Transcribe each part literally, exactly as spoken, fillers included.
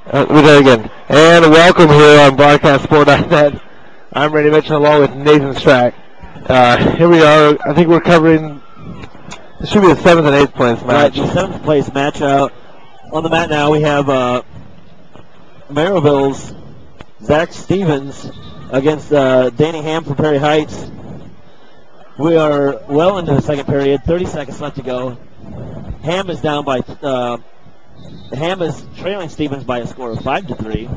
Uh, we did it again. And welcome here on Broadcast Sport dot net. I'm Randy Mitchell along with Nathan Strack. Uh, here we are. I think we're covering, it should be the seventh and eighth place match. Right, the seventh place match. Uh, on the mat now we have uh, Maryville's Zach Stevens against uh, Danny Ham from Prairie Heights. We are well into the second period, thirty seconds left to go. Ham is down by, uh, Ham is trailing Stevens by a score of five to three.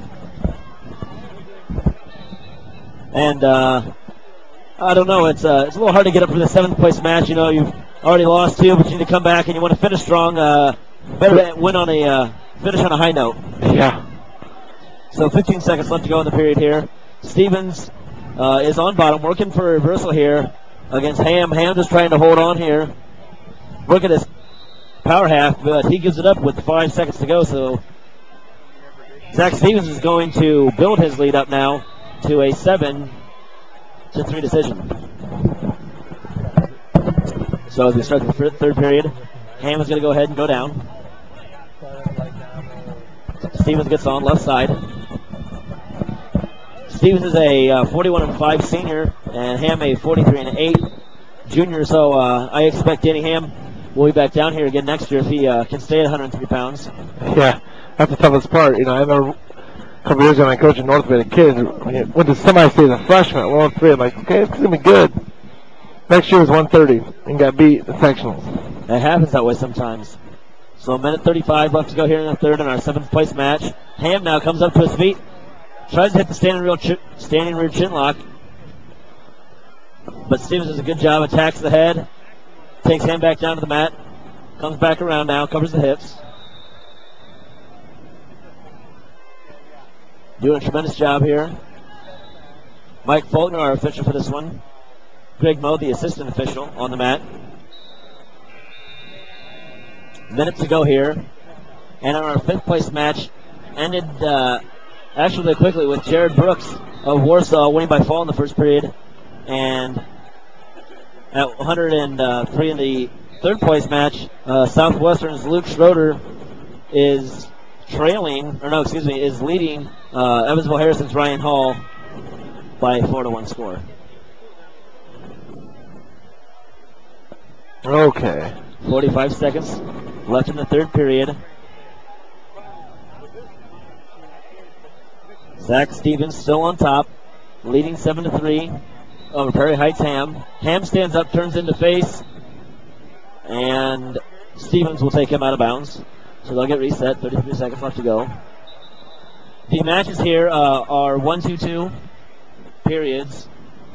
And, uh, I don't know, it's, uh, it's a little hard to get up for the seventh place match. You know, you've already lost two, but you need to come back and you want to finish strong. Uh, better win on a, uh, finish on a high note. Yeah. So fifteen seconds left to go in the period here. Stevens, uh, is on bottom, working for a reversal here against Ham. Ham just trying to hold on here. Look at his power half, but he gives it up with five seconds to go. So Zach Stevens is going to build his lead up now to a seven to three decision. So as we start the third period, Ham is going to go ahead and go down. Stevens gets on left side. Stevens is a uh, forty-one and five senior, and Ham a forty-three and eight junior. So uh, I expect Danny Ham will be back down here again next year if he uh, can stay at one hundred three pounds. Yeah, that's the toughest part. You know, I remember a couple years ago when I coached in North Bay, the kids went to semi-state as a freshman at one oh three. I'm like, okay, it's going to be good. Next year was one thirty and got beat in the sectionals. It happens that way sometimes. So a minute thirty-five left to go here in the third in our seventh place match. Ham now comes up to his feet. Tries to hit the standing rear, ch- standing rear chin lock. But Stevens does a good job, attacks the head. Takes Ham back down to the mat. Comes back around now, covers the hips. Doing a tremendous job here. Mike Faulkner, our official for this one. Greg Moe, the assistant official, on the mat. Minute to go here. And our fifth place match ended uh, actually really quickly with Jared Brooks of Warsaw winning by fall in the first period. And at one hundred three in the third place match, uh, Southwestern's Luke Schroeder is trailing, or no, excuse me, is leading uh, Evansville Harrison's Ryan Hall by a four to one score. Okay. forty-five seconds left in the third period. Zach Stevens still on top, leading seven to three over Prairie Heights Ham. Ham stands up, turns into face, and Stevens will take him out of bounds. So they'll get reset. thirty-three seconds left to go. The matches here uh, are one two two periods.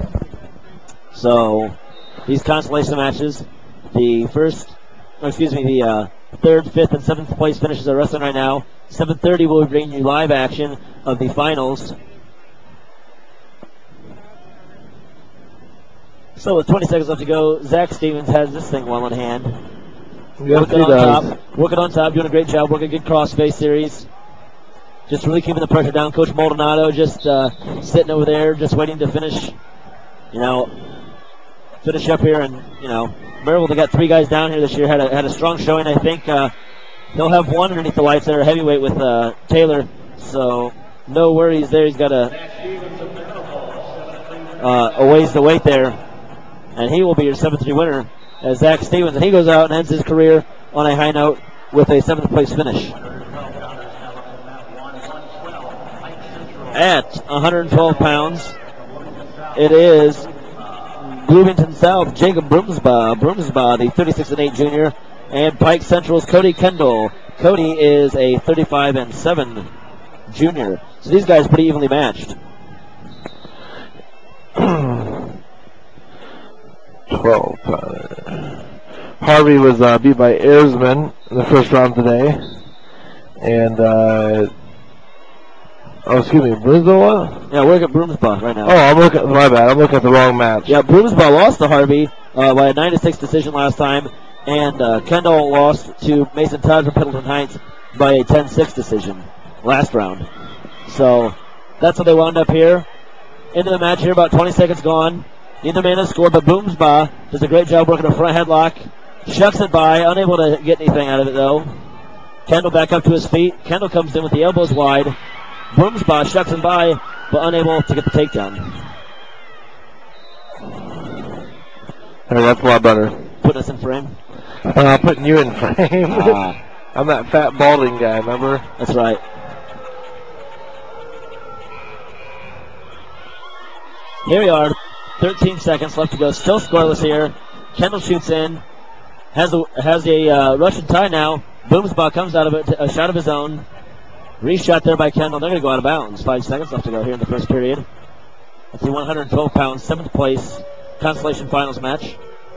So these consolation matches, the first, or excuse me, the uh, third, fifth, and seventh place finishes are wrestling right now. seven thirty will bring you live action of the finals. So with twenty seconds left to go, Zach Stevens has this thing well in hand. Yes, working he on does. top, working on top, doing a great job, working a good cross-face series. Just really keeping the pressure down. Coach Maldonado just uh, sitting over there, just waiting to finish, you know, finish up here. And, you know, Maryville, they got three guys down here this year, had a, had a strong showing. I think uh, they'll have one underneath the lights there, heavyweight with uh, Taylor. So no worries there. He's got a, uh, a ways to wait there. And he will be your seven three winner as Zach Stevens. And he goes out and ends his career on a high note with a seventh place finish. At one hundred twelve pounds, it is Bloomington South, Jacob Broomsbaugh, Broomsbaugh, the thirty-six and eight junior, and Pike Central's Cody Kendall. Cody is a thirty-five and seven junior. So these guys pretty evenly matched. twelve. Uh, Harvey was uh, beat by Airsman in the first round today. And, uh, oh, excuse me, Broomsbaugh? Yeah, we're looking at Broomsbaugh right now. Oh, I'm looking, my bad, I'm looking at the wrong match. Yeah, Broomsbaugh lost to Harvey uh, by a nine to six decision last time. And uh, Kendall lost to Mason Todd from Pendleton Heights by a ten six decision last round. So that's how they wound up here. Into the match here, about twenty seconds gone. Neither man has scored, but Broomsbaugh does a great job working a front headlock. Shucks it by, unable to get anything out of it though. Kendall back up to his feet. Kendall comes in with the elbows wide. Boomsbaugh shucks him by, but unable to get the takedown. Hey, that's a lot better. Putting us in frame. Uh, putting you in frame. Ah. I'm that fat balding guy, remember? That's right. Here we are. thirteen seconds left to go. Still scoreless here. Kendall shoots in. Has a, has a uh, Russian tie now. Boomsbaugh comes out of it. A shot of his own. Reshot there by Kendall. They're going to go out of bounds. Five seconds left to go here in the first period. It's the one hundred twelve pound, seventh place consolation finals match.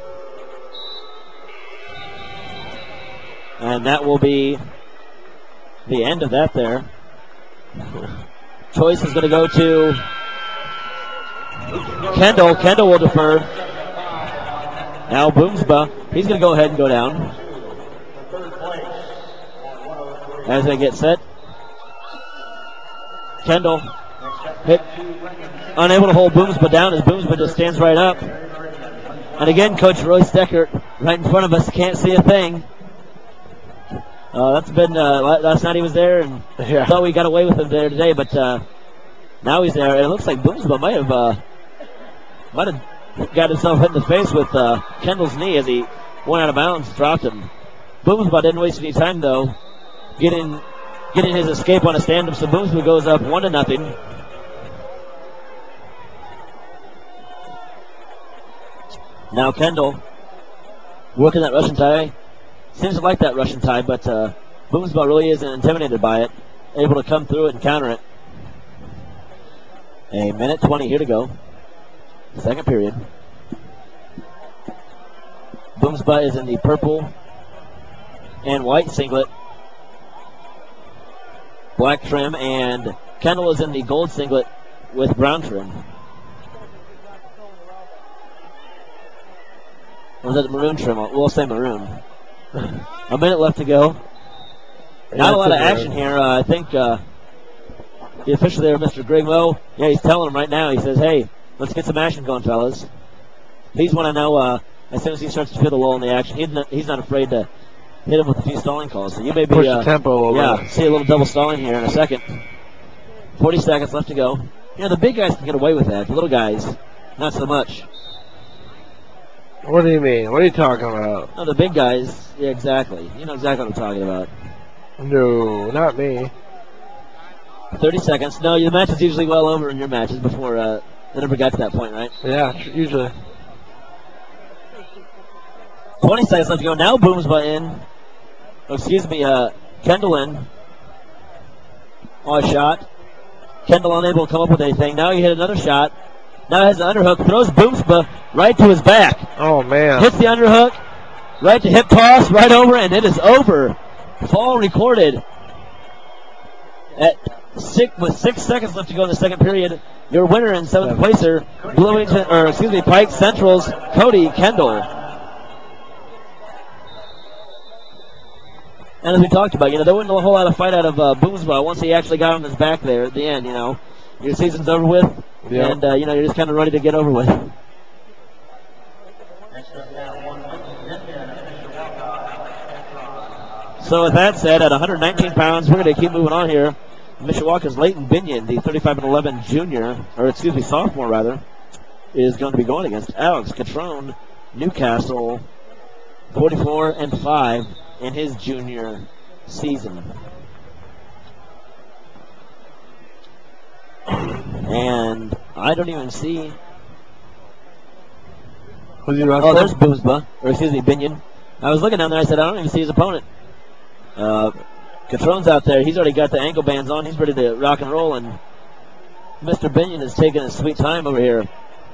And that will be the end of that there. Choice is going to go to Kendall. Kendall will defer. Now Boomsbaugh. He's going to go ahead and go down. As they get set. Kendall hit, unable to hold Boomsbaugh down as Boomsbaugh just stands right up. And again, Coach Roy Steckert right in front of us, can't see a thing. Uh, that's been, uh, last night he was there and yeah. thought we got away with him there today, but, uh, now he's there. And it looks like Boomsbaugh might have, uh, might have got himself hit in the face with, uh, Kendall's knee as he went out of bounds, dropped him. Boomsbaugh didn't waste any time though, getting, getting his escape on a stand-up, so Boomsbaugh goes up one to nothing. Now Kendall working that Russian tie. Seems to like that Russian tie, but uh, Boomsbaugh really isn't intimidated by it. Able to come through it and counter it. A minute twenty here to go. Second period. Boomsbaugh is in the purple and white singlet. Black trim, and Kendall is in the gold singlet with brown trim. Or is that the maroon trim? We'll say maroon. A minute left to go. Not a lot of action here. Uh, I think uh, the official there, Mister Greg Moe, yeah, he's telling him right now. He says, hey, let's get some action going, fellas. He's want to know uh, as soon as he starts to feel the lull in the action. He's not, he's not afraid to hit him with a few stalling calls. So you may be, push uh, the tempo a little yeah, bit. see a little double stalling here in a second. forty seconds left to go. You know, the big guys can get away with that. The little guys, not so much. What do you mean? What are you talking about? No, the big guys, yeah, exactly. You know exactly what I'm talking about. No, not me. thirty seconds. No, the match is usually well over in your matches before uh, they never got to that point, right? Yeah, usually. twenty seconds left to go. Now Boomsbaugh in. Oh, excuse me, uh, Kendall in. Oh, a shot. Kendall unable to come up with anything. Now he hit another shot. Now has the underhook. Throws Boomsbaugh right to his back. Oh, man. Hits the underhook. Right to hip toss. Right over, and it is over. Fall recorded at six, with six seconds left to go in the second period. Your winner and seventh placer, Bloomington, or excuse me, Pike Central's Cody Kendall. And as we talked about, you know, there wasn't a whole lot of fight out of uh, Boomsbaugh once he actually got on his back there at the end, you know. Your season's over with, yep. and, uh, you know, you're just kind of ready to get over with. So with that said, at one hundred nineteen pounds, we're going to keep moving on here. Mishawaka's Leighton Binion, the thirty-five and eleven junior, or excuse me, sophomore rather, is going to be going against Alex Catrone, Newcastle, forty-four and five in his junior season. And I don't even see. Who's he Oh, wrestling? there's Boomsbaugh, or excuse me, Binion. I was looking down there. I said I don't even see his opponent. Uh, Catrone's out there. He's already got the ankle bands on. He's ready to rock and roll, and Mister Binion is taking a sweet time over here.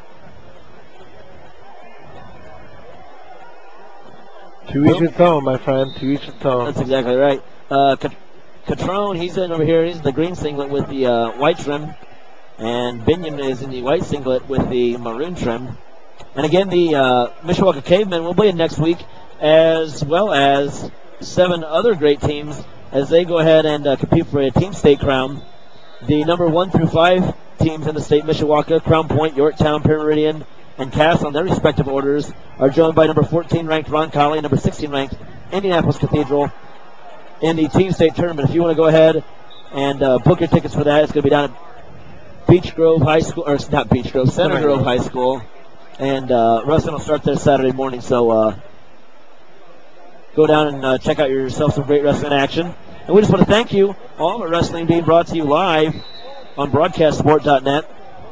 To each its own, my friend. To each its own. That's exactly right. Uh, Catrone, he's in over here. He's in the green singlet with the uh, white trim, and Binion is in the white singlet with the maroon trim. And again, the uh, Mishawaka Cavemen will be in next week, as well as seven other great teams as they go ahead and uh, compete for a team state crown. The number one through five teams in the state, Mishawaka, Crown Point, Yorktown, Pyramid Meridian, and Cass on their respective orders, are joined by number fourteen ranked Ron Colley, number sixteen ranked Indianapolis Cathedral, in the Team State Tournament. If you want to go ahead and uh, book your tickets for that, it's going to be down at Beech Grove High School, or not Beech Grove, Center Grove High School. And uh, wrestling will start there Saturday morning, so uh, go down and uh, check out yourself some great wrestling action. And we just want to thank you all for wrestling being brought to you live on broadcast sport dot net.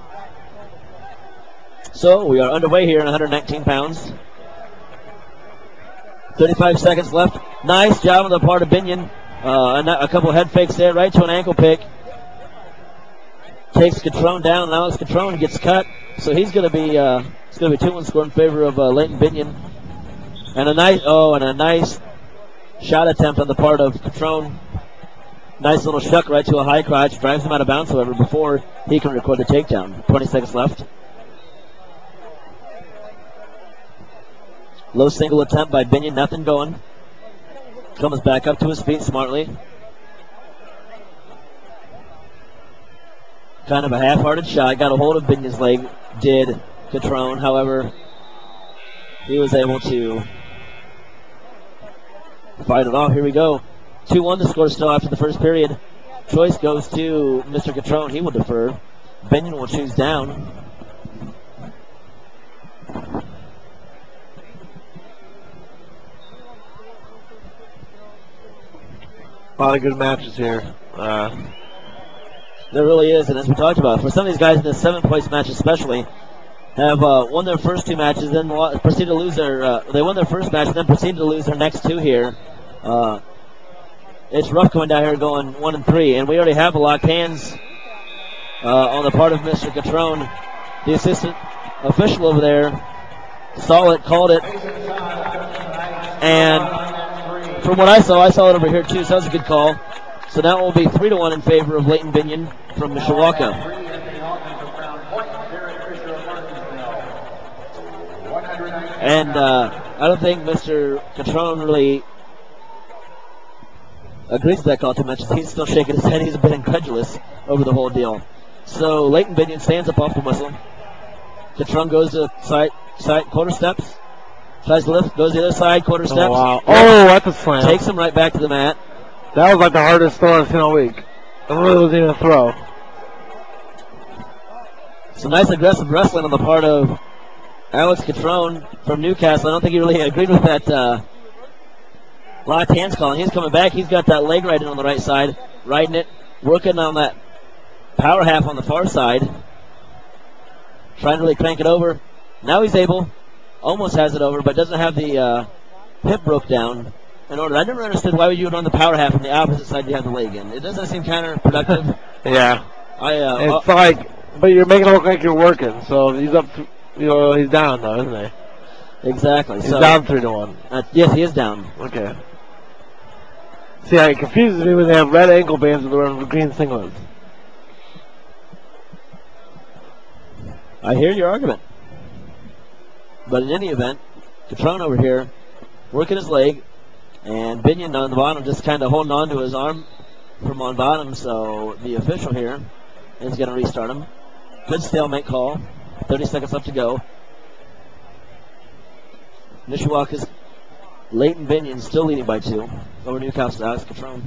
So we are underway here in one hundred nineteen pounds. thirty-five seconds left. Nice job on the part of Binion. Uh, a, a couple head fakes there, right to an ankle pick. Takes Catrone down, and Alex Catrone gets cut. So he's going to be uh, it's going to be two one score in favor of uh, Leighton Binion. And a nice oh, and a nice shot attempt on the part of Catrone. Nice little shuck right to a high crotch. Drives him out of bounds, however, before he can record the takedown. twenty seconds left. Low single attempt by Binion, nothing going. Comes back up to his feet smartly. Kind of a half-hearted shot. Got a hold of Binion's leg, did Catrone. However, he was able to fight it off. Here we go. two one the score still after the first period. Choice goes to Mister Catrone. He will defer. Binion will choose down. A lot of good matches here. Uh, there really is, and as we talked about, for some of these guys in this seventh place match especially, have uh, won their first two matches, then proceeded to lose their. Uh, they won their first match, then proceeded to lose their next two here. Uh, it's rough coming down here, going one and three, and we already have a locked hands uh, on the part of Mister Catrone. The assistant official over there saw it, called it, and from what I saw, I saw it over here too, so that was a good call. So now it will be three to one in favor of Leighton Binion from Mishawaka. And uh, I don't think Mister Catrone really agrees with that call too much. He's still shaking his head. He's a bit incredulous over the whole deal. So Leighton Binion stands up off the whistle. Catrone goes to side, side quarter steps. Tries to lift, goes the other side, quarter steps. Oh, wow. Oh, that's a slam. Takes him right back to the mat. That was like the hardest throw I've seen all week. It really wasn't even a throw. Some nice aggressive wrestling on the part of Alex Catrone from Newcastle. I don't think he really agreed with that uh, locked hands call. And he's coming back. He's got that leg right in on the right side, riding it, working on that power half on the far side. Trying to really crank it over. Now he's able. Almost has it over, but doesn't have the uh, hip broke down in order. I never understood why would you run the power half on the opposite side you have the leg in. It doesn't seem counterproductive. Yeah. I. Uh, it's uh, like, but you're making it look like you're working. So he's up. To, you know, he's down though, isn't he? Exactly. He's so, down three to one. Uh, yes, he is down. Okay. See, it confuses me when they have red ankle bands with the green singlets. I hear your argument. But in any event, Catrone over here working his leg, and Binion on the bottom just kind of holding on to his arm from on bottom, so the official here is going to restart him. Good stalemate call. thirty seconds left to go. Mishawaka's Leighton Binion still leading by two over Newcastle's Alex Catrone.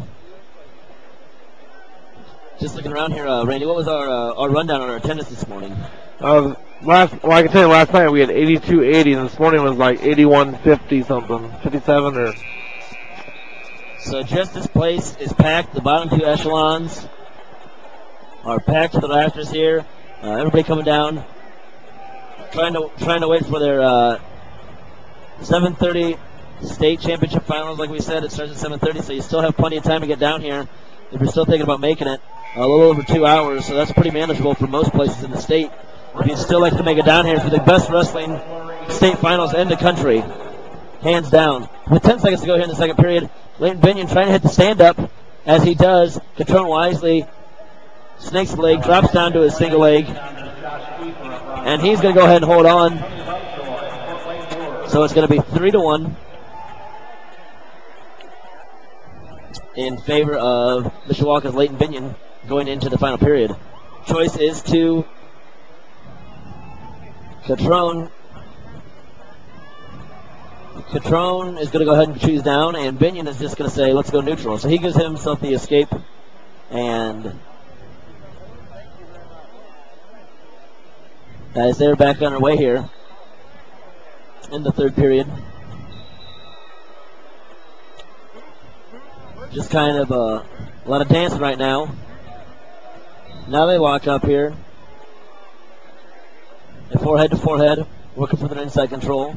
Just looking around here, uh, Randy, what was our uh, our rundown on our attendance this morning? Uh, last, well, I can tell you, last night we had eighty-two eighty, and this morning was like eighty-one fifty something, fifty-seven or. So just this place is packed. The bottom two echelons are packed to the rafters here. Uh, everybody coming down, trying to trying to wait for their uh, seven thirty state championship finals. Like we said, it starts at seven thirty, so you still have plenty of time to get down here if you're still thinking about making it. A little over two hours, so that's pretty manageable for most places in the state. If you'd still like to make it down here for the best wrestling state finals in the country, hands down. With ten seconds to go here in the second period, Leighton Binion trying to hit the stand-up. As he does, Catrone wisely snakes the leg, drops down to his single leg, and he's going to go ahead and hold on. So it's going to be three to one in favor of Mishawaka's Leighton Binion going into the final period. Choice is to Catrone. Catrone is going to go ahead and choose down, and Binion is just going to say, let's go neutral. So he gives himself the escape, and as they're back on their way here in the third period. Just kind of uh, a lot of dancing right now. Now they lock up here. And forehead to forehead, working for their inside control.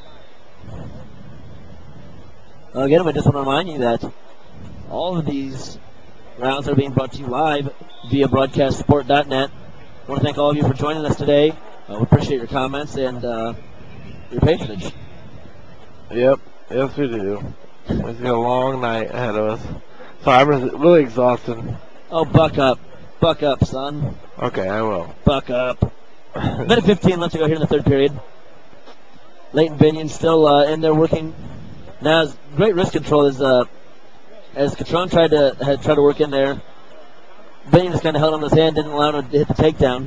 Uh, again, I just want to remind you that all of these rounds are being brought to you live via broadcast support dot net. I want to thank all of you for joining us today. Uh, we appreciate your comments and uh, your patronage. Yep, yes we do. It's got a long night ahead of us. So I'm really exhausted. Oh, buck up. Buck up, son. Okay, I will. Buck up. Minute fifteen left to go here in the third period. Leighton Binion still uh, in there working. Now, great wrist control is uh, as Catrone tried to had tried to work in there. Binion just kind of held on his hand, didn't allow him to hit the takedown.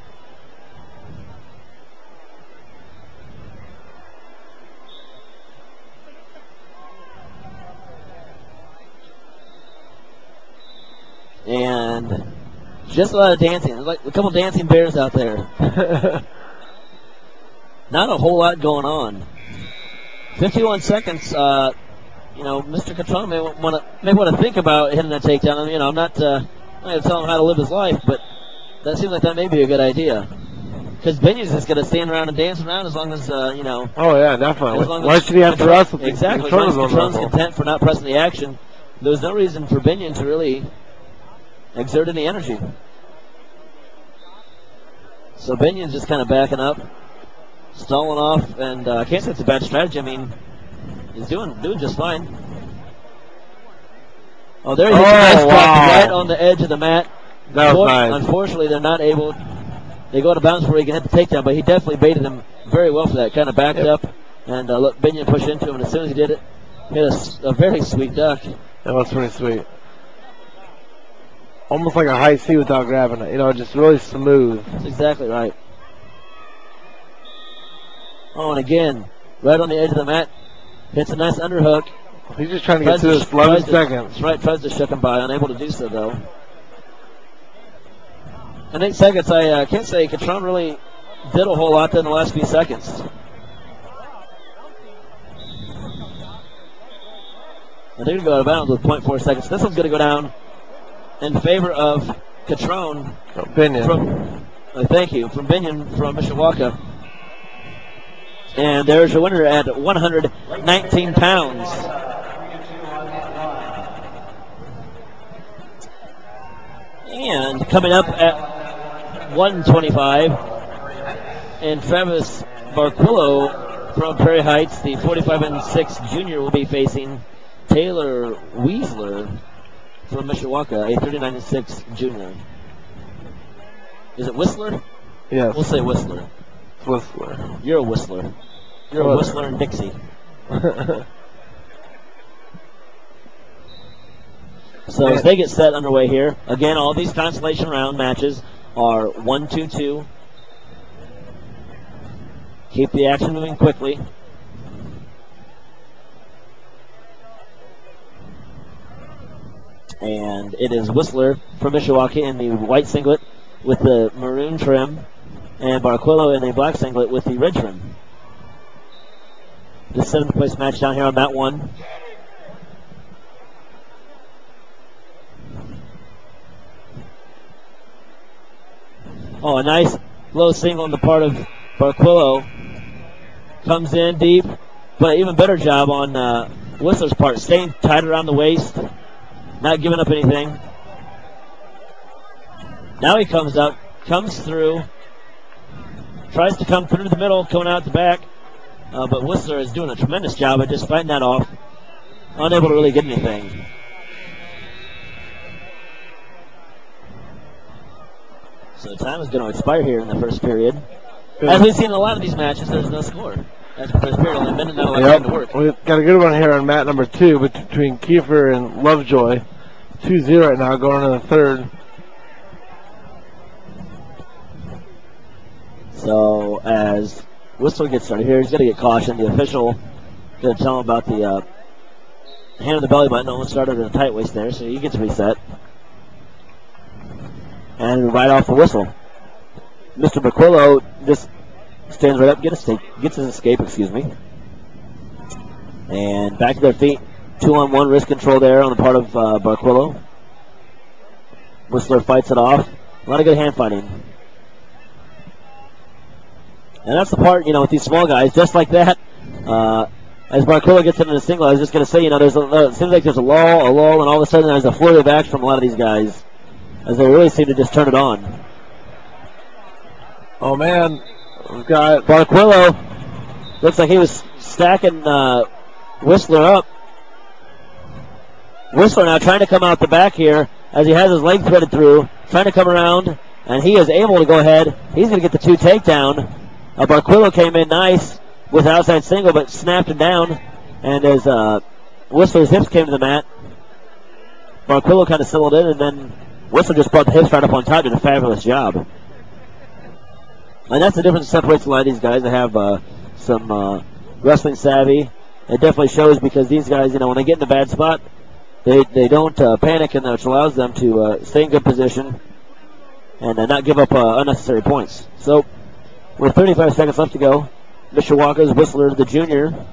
And just a lot of dancing. There's like a couple dancing bears out there. Not a whole lot going on. fifty-one seconds. Uh, you know, Mister Catrone may want to may want to think about hitting that takedown. I mean, you know, I'm not uh, I'm not going to tell him how to live his life, but that seems like that may be a good idea. Because Binion's just going to stand around and dance around as long as uh, you know. Oh yeah, definitely. Why should he have to wrestle? Exactly. As long as Catrone's content for not pressing the action, there's no reason for Binion to really exert any energy. So Binion's just kind of backing up, stalling off, and uh, I can't say it's a bad strategy. I mean, he's doing doing just fine. Oh, there he is. Oh, Nice drop wow. right on the edge of the mat. That was Unfor- nice. Unfortunately, they're not able. They go to bounds where he can hit the takedown, but he definitely baited him very well for that. Kind of backed Yep. up and uh, let Binion push into him, and as soon as he did it, hit a, s- a very sweet duck. That was pretty sweet. Almost like a high C without grabbing it. You know, just really smooth. That's exactly right. Oh, and again, right on the edge of the mat, hits a nice underhook. He's just trying to Tries get to to- this eleven tries to- seconds. That's right, tries to shuck him by, unable to do so though. In eight seconds, I uh, can't say Catrone really did a whole lot there in the last few seconds. And they're going to go out of bounds with point four seconds. This one's going to go down in favor of Catrone. Oh, Binion. From, uh, thank you, from Binion from Mishawaka. And there's your winner at one hundred nineteen pounds. And coming up at one twenty-five, and Travis Barquillo from Prairie Heights, the forty-five and six junior, will be facing Taylor Weisler from Mishawaka, a thirty-nine and six junior. Is it Whistler? Yes. We'll say Whistler. Whistler. You're a Whistler. You're a What? Whistler in Dixie. So as they get set underway here, again, all these consolation round matches are one two two. Keep the action moving quickly. And it is Whistler from Mishawaka in the white singlet with the maroon trim, and Barquillo in the black singlet with the red trim. The seventh place match down here on mat one. Oh, a nice low single on the part of Barquillo. Comes in deep, but an even better job on uh, Whistler's part, staying tight around the waist, not giving up anything. Now he comes up, comes through, tries to come through the middle, coming out the back, uh, but Whistler is doing a tremendous job of just fighting that off, unable to really get anything. So time is going to expire here in the first period. As we've seen in a lot of these matches, there's no score. That's the first period, only a minute, not a lot of Yep. time to work. We've got a good one here on mat number two between Kiefer and Lovejoy. two zero right now, going into the third. So as Whistler gets started here, he's going to get cautioned. The official Gonna tell him about the uh, hand on the belly button. Almost started in a tight waist there, so he gets reset. And right off the whistle. Mister Barquillo just stands right up, get a gets his escape, excuse me. And back to their feet. Two on one wrist control there on the part of uh, Barquillo. Whistler fights it off. A lot of good hand fighting. And that's the part, you know, with these small guys, just like that. Uh, as Barquillo gets into the single, I was just going to say, you know, there's a, it seems like there's a lull, a lull, and all of a sudden there's a flurry of action from a lot of these guys, as they really seem to just turn it on. Oh man, we've got Barquillo. Looks like he was stacking uh, Whistler up. Whistler now trying to come out the back here as he has his leg threaded through, trying to come around, and he is able to go ahead. He's going to get the two takedown. Uh, Barquillo came in nice with an outside single, but snapped him down. And as uh, Whistler's hips came to the mat, Barquillo kind of settled in, and then Whistler just brought the hips right up on top, did a fabulous job. And that's the difference that separates a lot of these guys. They have uh, some uh, wrestling savvy. It definitely shows because these guys, you know, when they get in a bad spot, they they don't uh, panic, and which allows them to uh, stay in good position and uh, not give up uh, unnecessary points. So, with thirty-five seconds left to go, Mishawaka's Whistler, the junior,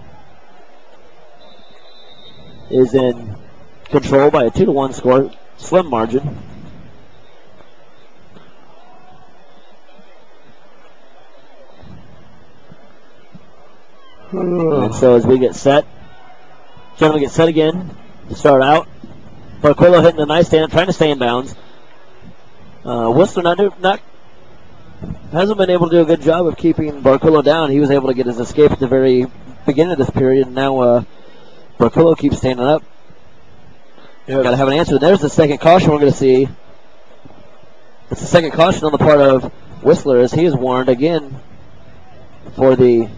is in control by a two to one score, slim margin. And so as we get set, gentlemen get set again to start out. Barquillo hitting a nice stand, trying to stay in bounds. Uh, Whistler not, do, not hasn't been able to do a good job of keeping Barquillo down. He was able to get his escape at the very beginning of this period, and now uh, Barquillo keeps standing up. Yep. Got to have an answer. There's the second caution we're going to see. It's the second caution on the part of Whistler as he is warned again for the.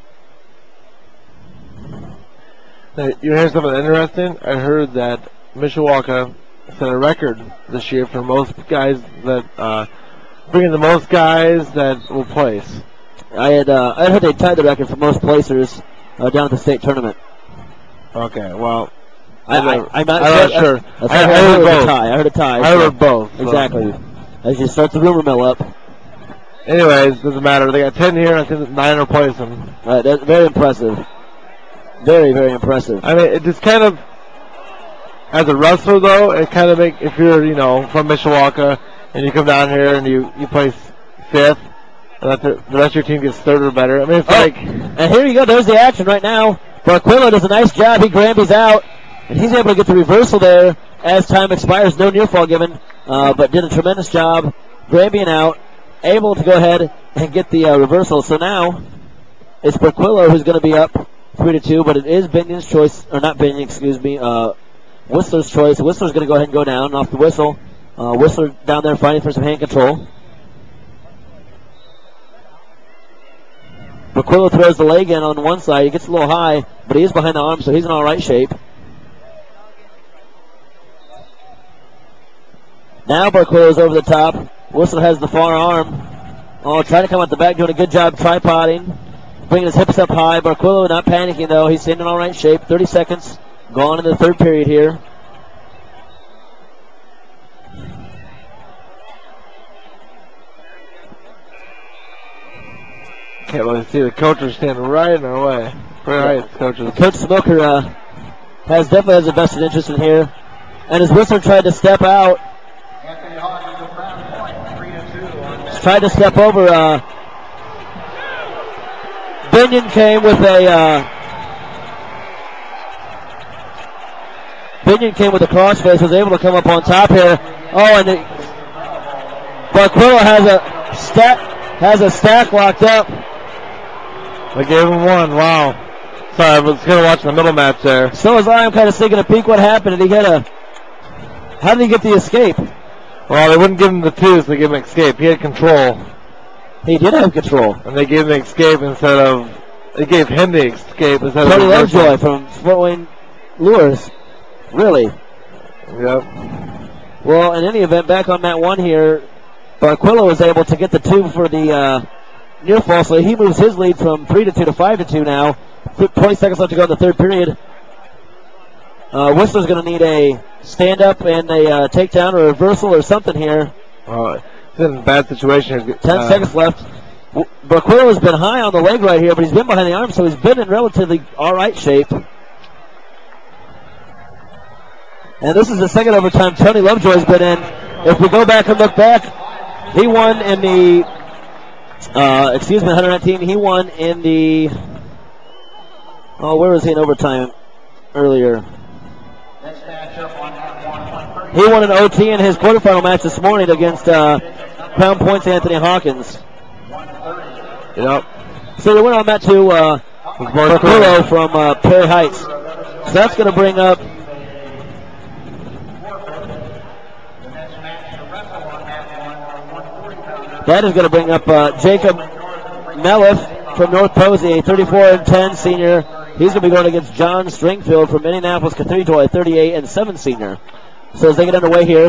Now, you hear something interesting? I heard that Mishawaka set a record this year for most guys that uh, bringing the most guys that will place. I had uh, I heard they tied the record for most placers uh, down at the state tournament. Okay, well, I, I, I'm not I'm sure. not sure. I, I, I, I, I heard heard a both. tie. I heard a tie. I so. heard both. So. Exactly. As you start the rumor mill up. Anyways, doesn't matter. They got ten here, and I think nine are placing. Uh, that's very impressive. Very, very impressive. I mean, it just kind of, as a wrestler though, it kind of make, if you're, you know, from Mishawaka, and you come down here and you, you place fifth, and let the, the rest of your team gets third or better. I mean, it's oh, like. And here you go. There's the action right now. Barquillo does a nice job. He Granby's out, and he's able to get the reversal there as time expires. No near fall given, uh, but did a tremendous job. Granby and out, able to go ahead and get the uh, reversal. So now it's Barquillo who's going to be up three to two, but it is Binion's choice, or not Binion, excuse me, uh, Whistler's choice. Whistler's going to go ahead and go down off the whistle. Uh, Whistler down there fighting for some hand control. Barquillo throws the leg in on one side. He gets a little high, but he is behind the arm, so he's in all right shape. Now Barquillo's over the top. Whistler has the far arm. Oh, trying to come out the back, doing a good job tripoding. Bringing his hips up high. Barquillo not panicking, though. He's staying in all right shape. thirty seconds gone in the third period here. Can't really see the coaches standing right in our way. Right, yeah. Coaches. Coach Smoker uh, has definitely has a vested interest in here. And as Whistler tried to step out, tried to step over, uh, Binion came with a uh, Binion came with a crossface, was able to come up on top here. Oh, and the, Barquillo has a stack has a stack locked up. They gave him one. Wow. Sorry, I was going to watch the middle match there. So was I. I'm kind of thinking a peek what happened. Did he get a? How did he get the escape? Well, they wouldn't give him the two, so they gave him escape. He had control. He did have control. And they gave him escape instead of, they gave him the escape instead Tony of Lovejoy from Fort Wayne Lures. Really? Yep. Well, in any event, back on mat one here, Barquillo was able to get the two for the uh, near fall, so he moves his lead from three to two to five to two now. twenty seconds left to go in the third period. Uh, Whistler's going to need a stand-up and a uh, takedown or reversal or something here. Uh, he's in a bad situation. Ten uh, seconds left. Burquillo has been high on the leg right here, but he's been behind the arm, so he's been in relatively all right shape. And this is the second overtime Tony Lovejoy's been in. If we go back and look back, he won in the, uh, excuse me, one nineteen. He won in the, oh, where was he in overtime earlier? He won an O T in his quarterfinal match this morning against uh, Crown Point's Anthony Hawkins. Yep. So they went on that to uh, Burquillo from uh, Perry Heights. So that's going to bring up that is going to bring up uh, Jacob Melliff from North Posey, a thirty-four and ten senior. He's going to be going against John Stringfield from Indianapolis Cathedral, a thirty-eight and seven senior. So as they get underway here,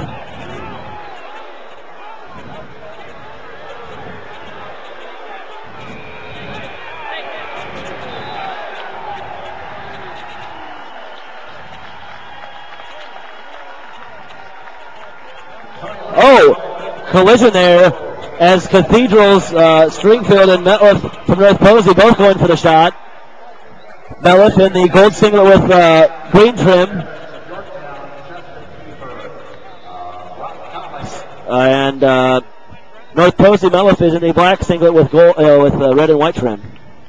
oh, collision there as Cathedral's uh, Stringfield and Metliff from North Posey both going for the shot. Melliff in the gold singlet with uh, green trim. Uh, and uh, North Posey Melliff is in the black singlet with gold, uh, with uh, red and white trim.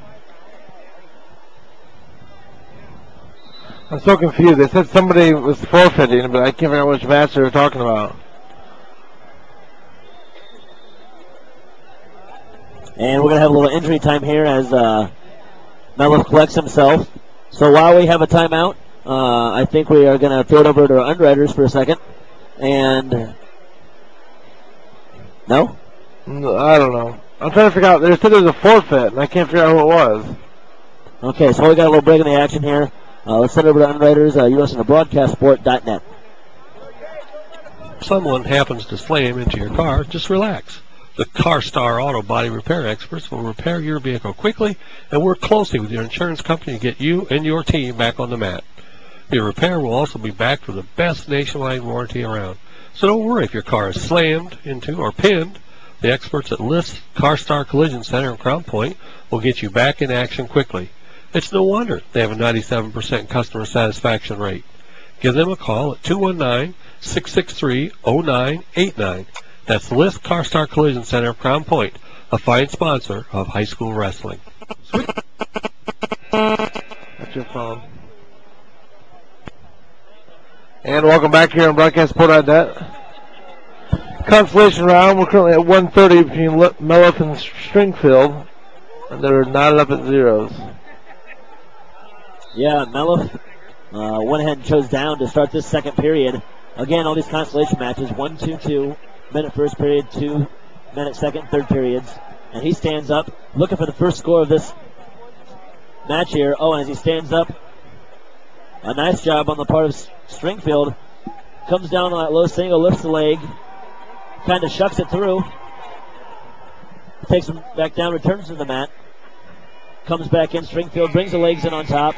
I'm so confused. They said somebody was forfeiting, but I can't figure out which match they were talking about. And we're going to have a little injury time here as uh, Melliff collects himself. So while we have a timeout, uh, I think we are going to throw it over to our underwriters for a second. And no? no? I don't know. I'm trying to figure out. They said there was a forfeit, and I can't figure out who it was. Okay, so we got a little break in the action here. Uh, let's send it over to underwriters. Uh, you listen to broadcast sport dot net. If someone happens to slam into your car, just relax. The CarStar Auto Body Repair experts will repair your vehicle quickly and work closely with your insurance company to get you and your team back on the mat. Your repair will also be backed with the best nationwide warranty around. So don't worry if your car is slammed into or pinned. The experts at List CarStar Collision Center in Crown Point will get you back in action quickly. It's no wonder they have a ninety-seven percent customer satisfaction rate. Give them a call at two one nine, six six three, zero nine eight nine. That's List CarStar Collision Center of Crown Point, a fine sponsor of high school wrestling. Sweet. That's your phone. And welcome back here on broadcast sport dot net. Consolation round. We're currently at one thirty between Melliff and Stringfield, and they're knotted up at zeros. Yeah, Melliff uh, went ahead and chose down to start this second period. Again, all these consolation matches, one two two. Minute first period, two minute second, third periods. And he stands up, looking for the first score of this match here. Oh, and as he stands up, a nice job on the part of Stringfield. Comes down on that low single, lifts the leg, kind of shucks it through. Takes him back down, returns to the mat. Comes back in, Stringfield brings the legs in on top.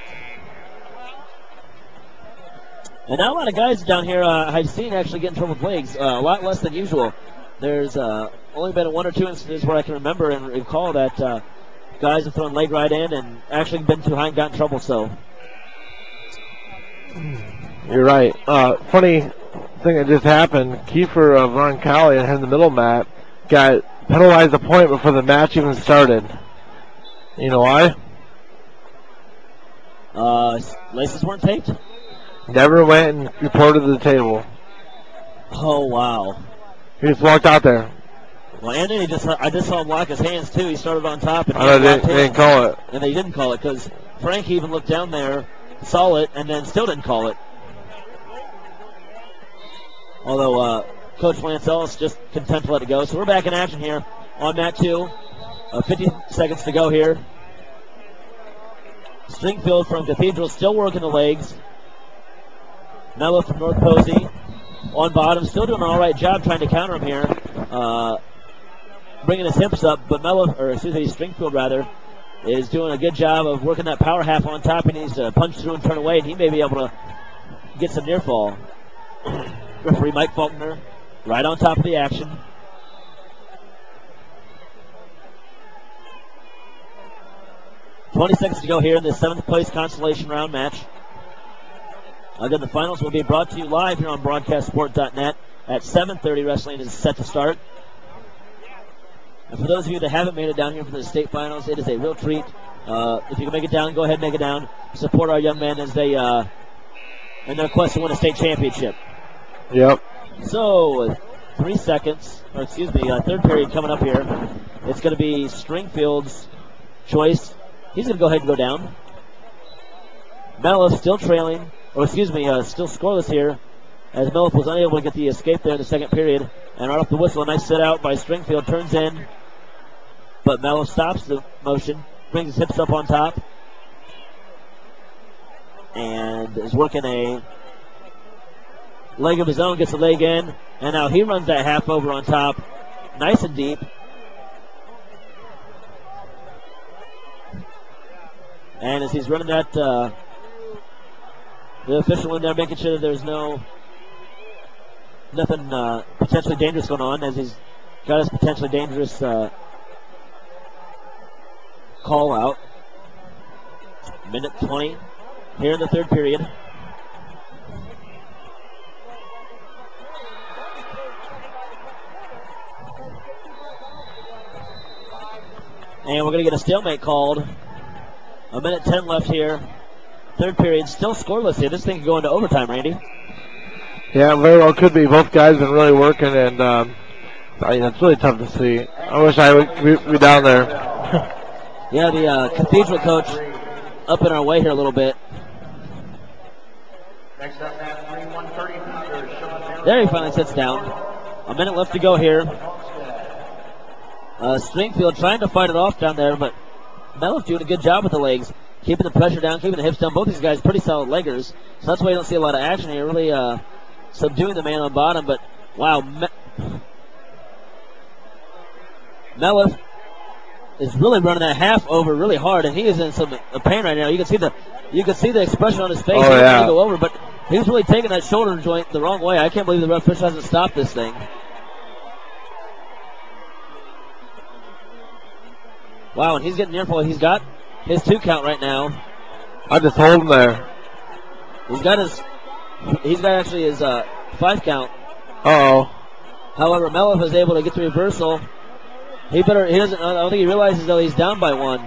And now a lot of guys down here uh, I've seen actually get in trouble with legs, uh, a lot less than usual. There's uh, only been one or two instances where I can remember and recall that uh, guys have thrown leg right in and actually been too high and got in trouble. So you're right. Uh, funny thing that just happened, Kiefer of Roncalli in the middle mat got penalized a point before the match even started. You know why? Uh, laces weren't taped? Never went and reported to the table. Oh, wow. He just walked out there. Well, Anthony, just I just saw him lock his hands, too. He started on top. And I know, they, they didn't call it. And they didn't call it because Frank even looked down there, saw it, and then still didn't call it. Although uh, Coach Lance Ellis just content to let it go. So we're back in action here on mat two. Uh, fifty seconds to go here. Stringfield from Cathedral still working the legs. Mello from North Posey on bottom, still doing an all right job trying to counter him here, uh, bringing his hips up. But Mello, or excuse me, Stringfield rather, is doing a good job of working that power half on top. He needs to punch through and turn away, and he may be able to get some near fall. Referee Mike Faulkner right on top of the action. twenty seconds to go here in the seventh place consolation round match. Again, the finals will be brought to you live here on broadcast sport dot net at seven thirty. Wrestling is set to start. And for those of you that haven't made it down here for the state finals, it is a real treat. Uh, if you can make it down, go ahead and make it down. Support our young men as they, uh, in their quest to win a state championship. Yep. So, three seconds, or excuse me, uh, third period coming up here. It's going to be Stringfield's choice. He's going to go ahead and go down. Melif still trailing, or excuse me, uh, still scoreless here, as Melif was unable to get the escape there in the second period. And right off the whistle, a nice sit out by Stringfield, turns in, but Melif stops the motion, brings his hips up on top, and is working a leg of his own, gets a leg in, and now he runs that half over on top, nice and deep. And as he's running that, uh, the official in there making sure that there's no, nothing uh, potentially dangerous going on, as he's got his potentially dangerous uh, call out. Minute twenty here in the third period. And we're going to get a stalemate called. A minute ten left here. Third period, still scoreless here. This thing could go into overtime, Randy. Yeah, very well could be. Both guys been really working, and um, I mean, it's really tough to see. I wish I would be, be down there. Yeah, the uh, Cathedral coach up in our way here a little bit. There he finally sits down. A minute left to go here. Uh, Stringfield trying to fight it off down there, but Melif doing a good job with the legs, keeping the pressure down, keeping the hips down. Both these guys pretty solid leggers, so that's why you don't see a lot of action here. Really uh, subduing the man on bottom, but wow, Me- Melif is really running that half over really hard, and he is in some uh, pain right now. You can see the you can see the expression on his face. Oh, He yeah. to go over, but he's really taking that shoulder joint the wrong way. I can't believe the ref official hasn't stopped this thing. Wow, and he's getting near fall. He's got his two count right now. I just hold him there. He's got his, he's got actually his uh, five count. Uh-oh. However, Melif is able to get the reversal. He better, he doesn't, I don't think he realizes though he's down by one.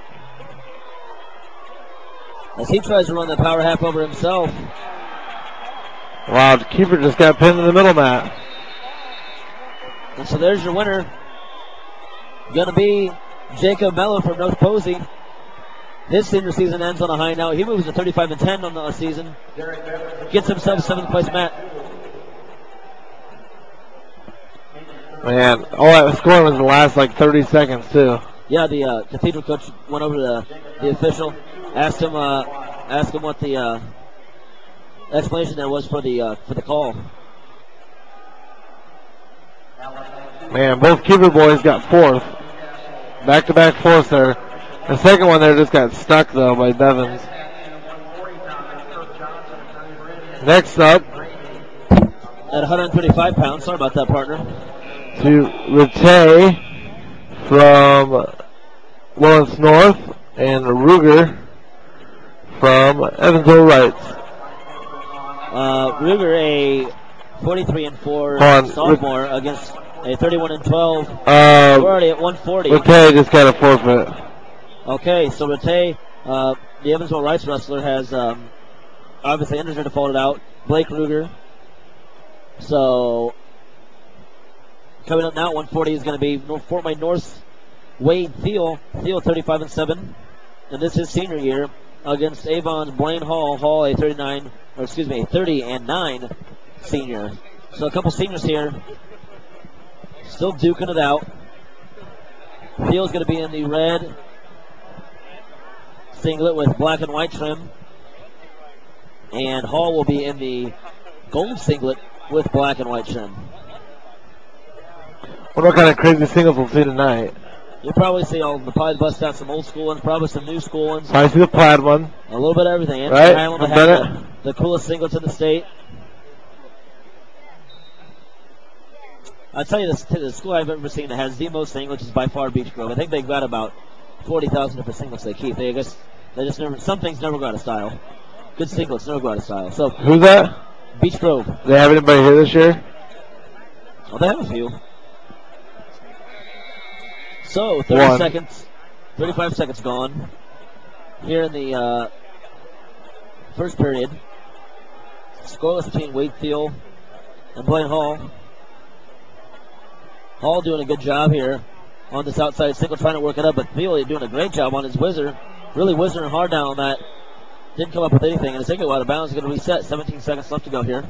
As he tries to run the power half over himself. Wow, the keeper just got pinned in the middle mat. And so there's your winner. Gonna be Jacob Melif from North Posey. His senior season ends on a high note. He moves to thirty-five and ten on the season. Gets himself seventh place mat. Man, all that scoring was in the last like thirty seconds too. Yeah, the uh, Cathedral coach went over to the, the official, asked him, uh, asked him what the uh, explanation there was for the uh, for the call. Man, both keeper boys got fourth. Back-to-back fourths there. The second one there just got stuck, though, by Bevins. Next up, at one hundred thirty-five pounds, sorry about that, partner, to Rattay from Lawrence North and Ruger from Evansville Rights. Uh, Ruger, a forty-three and four On, sophomore against a thirty-one and twelve. Uh, We're already at one forty. Rattay just got a forfeit. Okay, so Rattay, uh, the Evansville Rights wrestler, has um, obviously injured to fold it out. Blake Ruger. So coming up now at one forty is going to be Fort Wayne North's Wade Thiel. Thiel thirty-five and seven, and this is senior year against Avon's Blaine Hall. Hall a thirty-nine, or excuse me, thirty and nine senior. So a couple seniors here, still duking it out. Thiel's going to be in the red singlet with black and white trim, and Hall will be in the gold singlet with black and white trim. Wonder what kind of crazy singles we'll see tonight. You'll probably see all the probably bust out some old school ones, probably some new school ones. I see the plaid one. A little bit of everything. Andrew Right, Highland will I've have done the, the coolest singles in the state. I'll tell you this, the school I've ever seen that has the most singlets is by far Beech Grove. I think they've got about forty thousand different singlets they keep. They I guess they just never, some things never go out of style. Good singlets never go out of style. So Who's that? Beech Grove. Do they have anybody here this year? Well, they have a few. So thirty One. seconds, thirty-five seconds gone here in the uh, first period. Scoreless between Wakefield and Blaine Hall. Hall doing a good job here on this outside single, trying to work it up, but Thiel doing a great job on his whizzer. Really whizzing hard down on that. Didn't come up with anything, and his single out of bounds is going to reset. seventeen seconds left to go here.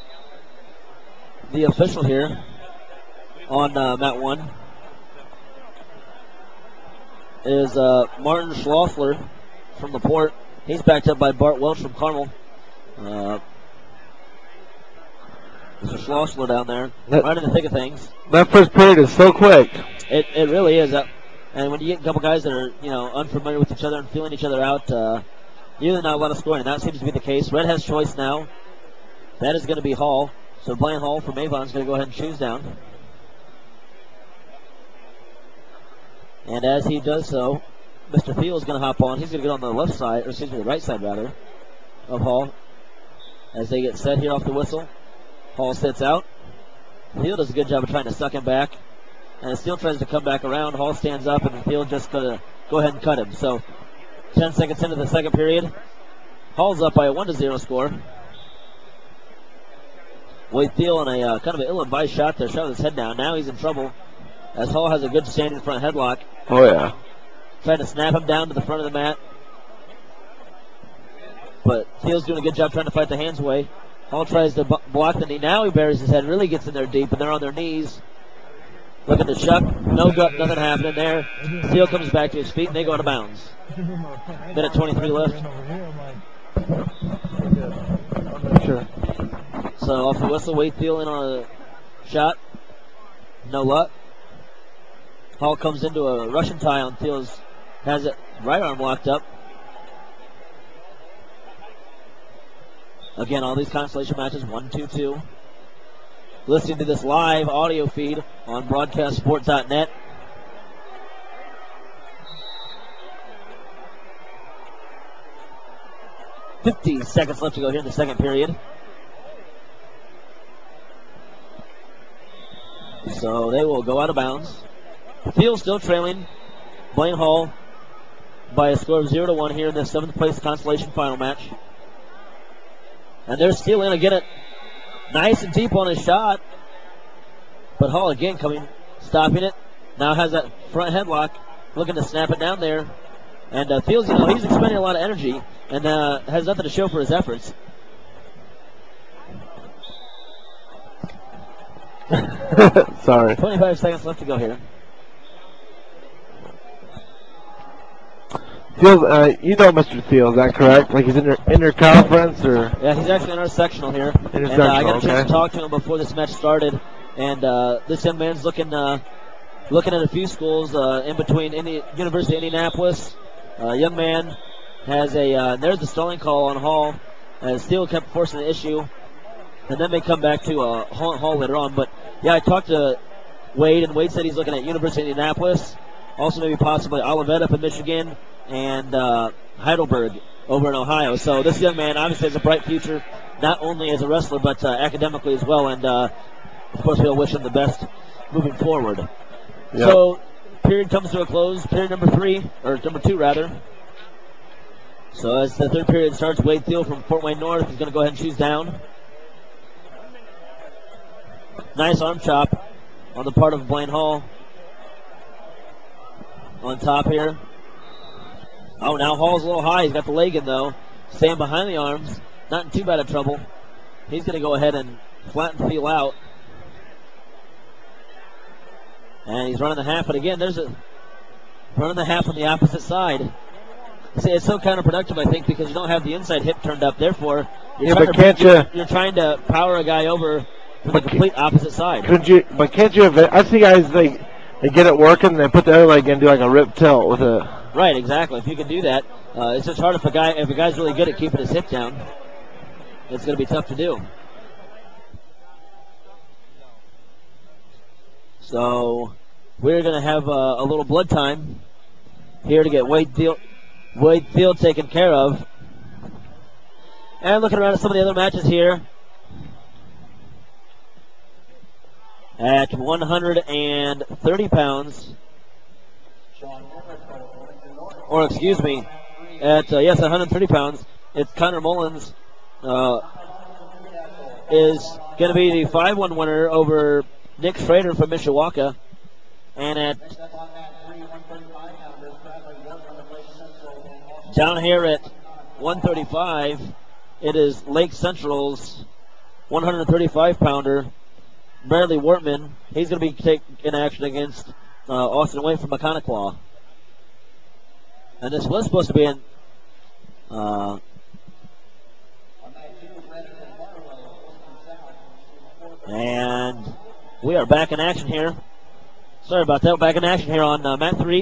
The official here on uh, mat one is uh, Martin Schlossler from the Port. He's backed up by Bart Welch from Carmel. Uh, Mister Schlossler down there, That- right in the thick of things. That first period is so quick. It it really is. Uh, and when you get a couple guys that are, you know, unfamiliar with each other and feeling each other out, uh, usually not a lot of scoring, and that seems to be the case. Red has choice now. That is going to be Hall. So Blaine Hall from Avon is going to go ahead and choose down. And as he does so, Mister Thiel is going to hop on. He's going to get on the left side, or excuse me, the right side rather, of Hall. As they get set here off the whistle. Hall sits out. Thiel does a good job of trying to suck him back. And Steele tries to come back around. Hall stands up, and Thiel just going to go ahead and cut him. So, ten seconds into the second period. Hall's up by a one to zero score. Wade Thiel on a uh, kind of an ill-advised shot there, shot with his head down. Now he's in trouble as Hall has a good standing front headlock. Oh, yeah. Trying to snap him down to the front of the mat. But Thiel's doing a good job trying to fight the hands away. Hall tries to b- block the knee. Now he buries his head, really gets in there deep, and they're on their knees. Looking to Shuck. No gut, nothing happening there. Thiel comes back to his feet, and they go out of bounds. Minute twenty-three left. Sure. So off the whistle, Wade Thiel in on a shot. No luck. Hall comes into a Russian tie on Thiel's, has it right arm locked up. Again, all these constellation matches, one two two. Listening to this live audio feed on broadcast sport dot net. fifty seconds left to go here in the second period. So they will go out of bounds. The field still trailing Blaine Hall by a score of zero to one here in the seventh place consolation final match. And they're still in again, it nice and deep on his shot. But Hall again coming, stopping it. Now has that front headlock, looking to snap it down there. And uh, feels, you know, he's expending a lot of energy and uh, has nothing to show for his efforts. Sorry. twenty-five seconds left to go here. Thiel, uh, you know Mister Thiel, is that correct? Like he's in your interconference or? Yeah, he's actually in our sectional here. In his and uh, I got a sectional, chance okay. to talk to him before this match started. And uh, this young man's looking uh, looking at a few schools uh, in between Indi- University of Indianapolis. Uh, young man has a, uh, there's the stalling call on Hall. As Steele kept forcing the issue. And then they come back to uh, Hall, Hall later on. But yeah, I talked to Wade, and Wade said he's looking at University of Indianapolis. Also maybe possibly Olivet up in Michigan. And uh, Heidelberg over in Ohio. So this young man obviously has a bright future, not only as a wrestler, but uh, academically as well. And uh, of course, we'll wish him the best moving forward. Yep. So period comes to a close. Period number three, or number two rather. So as the third period starts, Wade Thiel from Fort Wayne North is going to go ahead and choose down. Nice arm chop on the part of Blaine Hall. On top here. Oh, now Hall's a little high. He's got the leg in, though. Staying behind the arms. Not in too bad of trouble. He's going to go ahead and flatten Thiel out. And he's running the half. But again, there's a running the half on the opposite side. See, it's so counterproductive, I think, because you don't have the inside hip turned up. Therefore, you're, Yeah, trying, but to, can't you're, you- you're trying to power a guy over from the But ca- complete opposite side. Couldn't you? But can't you? have- I see guys like they get it working, and they put the other leg in and do like a rip tilt with it. Right, exactly. If you can do that, uh, it's just hard if a guy if a guy's really good at keeping his hip down. It's going to be tough to do. So we're going to have uh, a little blood time here to get Wade Field, Wade Field taken care of. And looking around at some of the other matches here. At one hundred thirty pounds, or excuse me, at uh, yes, one hundred thirty pounds, it's Connor Mullins uh, is going to be the five one winner over Nick Schrader from Mishawaka. And at down here at one thirty-five, it is Lake Central's one hundred thirty-five pounder, Bradley Wortman. He's going to be taking action against uh, Austin Wade from Mechaniklaw. And this was supposed to be in uh, and we are back in action here. Sorry about that. We're back in action here on uh, mat three.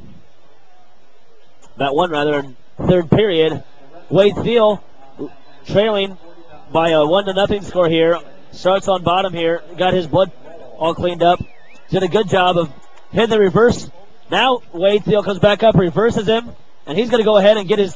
Mat one, rather, in third period. Wade Field trailing by a one to nothing score here. Starts on bottom here. Got his blood all cleaned up. Did a good job of hitting the reverse. Now Wade Field comes back up, reverses him, and he's going to go ahead and get his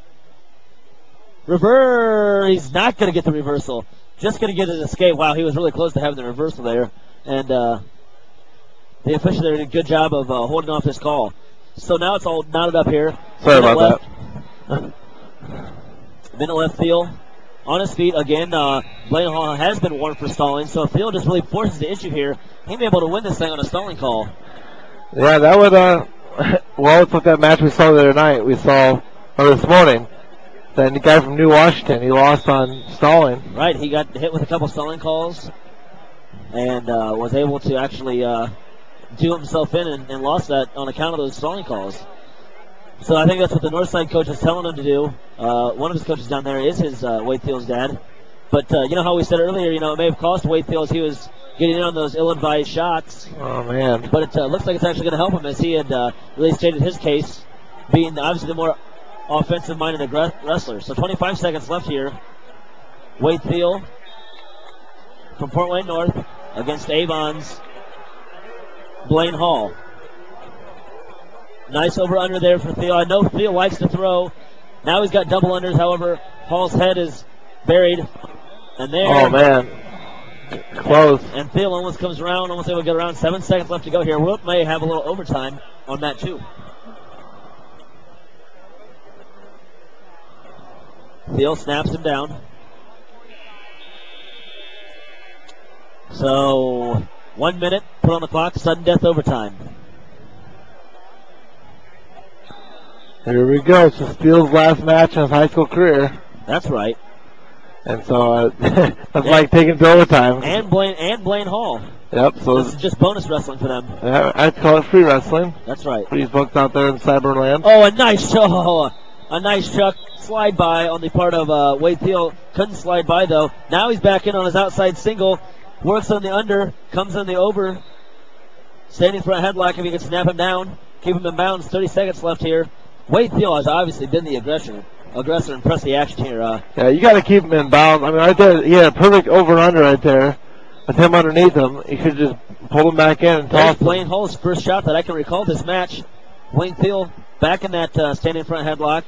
reverse. He's not going to get the reversal. Just going to get his escape. Wow, he was really close to having the reversal there. And uh, the official there did a good job of uh, holding off his call. So now it's all knotted up here. Sorry about left. that. Minute left Field on his feet again. Uh, Blaine Hall has been warned for stalling, so if Field just really forces the issue here, he may be able to win this thing on a stalling call. Yeah, that would, uh, well, it's like that match we saw the other night. We saw, or this morning, that guy from New Washington, he lost on stalling. Right, he got hit with a couple stalling calls and uh, was able to actually uh, do himself in and, and lost that on account of those stalling calls. So I think that's what the Northside coach is telling him to do. Uh, one of his coaches down there is his uh, Wade Field's dad. But uh, you know how we said earlier, you know, it may have cost Wade Field as he was getting in on those ill-advised shots. Oh, man. But it uh, looks like it's actually going to help him as he had uh, really stated his case, being obviously the more offensive-minded aggress- wrestler. So twenty-five seconds left here. Wade Field from Port Wayne North against Avon's Blaine Hall. Nice over-under there for Theo. I know Theo likes to throw. Now he's got double unders. However, Hall's head is buried. And there. Oh, man. Close. And, and Theo almost comes around, almost able to get around. Seven seconds left to go here. Wilt may have a little overtime on that, too. Theo snaps him down. So, one minute, put on the clock, sudden death overtime. Here we go. It's just Steele's last match in his high school career. That's right. And so, uh, that's and, like taking to overtime. And Blaine, and Blaine Hall. Yep. So this is just bonus wrestling for them. Yeah, I'd call it free wrestling. That's right. Free's booked out there in Cyberland. Oh, a nice, oh, a nice chuck slide by on the part of uh, Wade Thiel. Couldn't slide by though. Now he's back in on his outside single. Works on the under, comes on the over. Standing front headlock if he can snap him down. Keep him in bounds. thirty seconds left here. Wade Thiel has obviously been the aggressor. Aggressor and press the action here. Uh, yeah, you got to keep him in bounds. I mean, right there, he had a perfect over and under right there. With him underneath him, he could just pull him back in and toss him. Blaine Hall's first shot that I can recall this match. Wayne Thiel back in that uh, standing front headlock.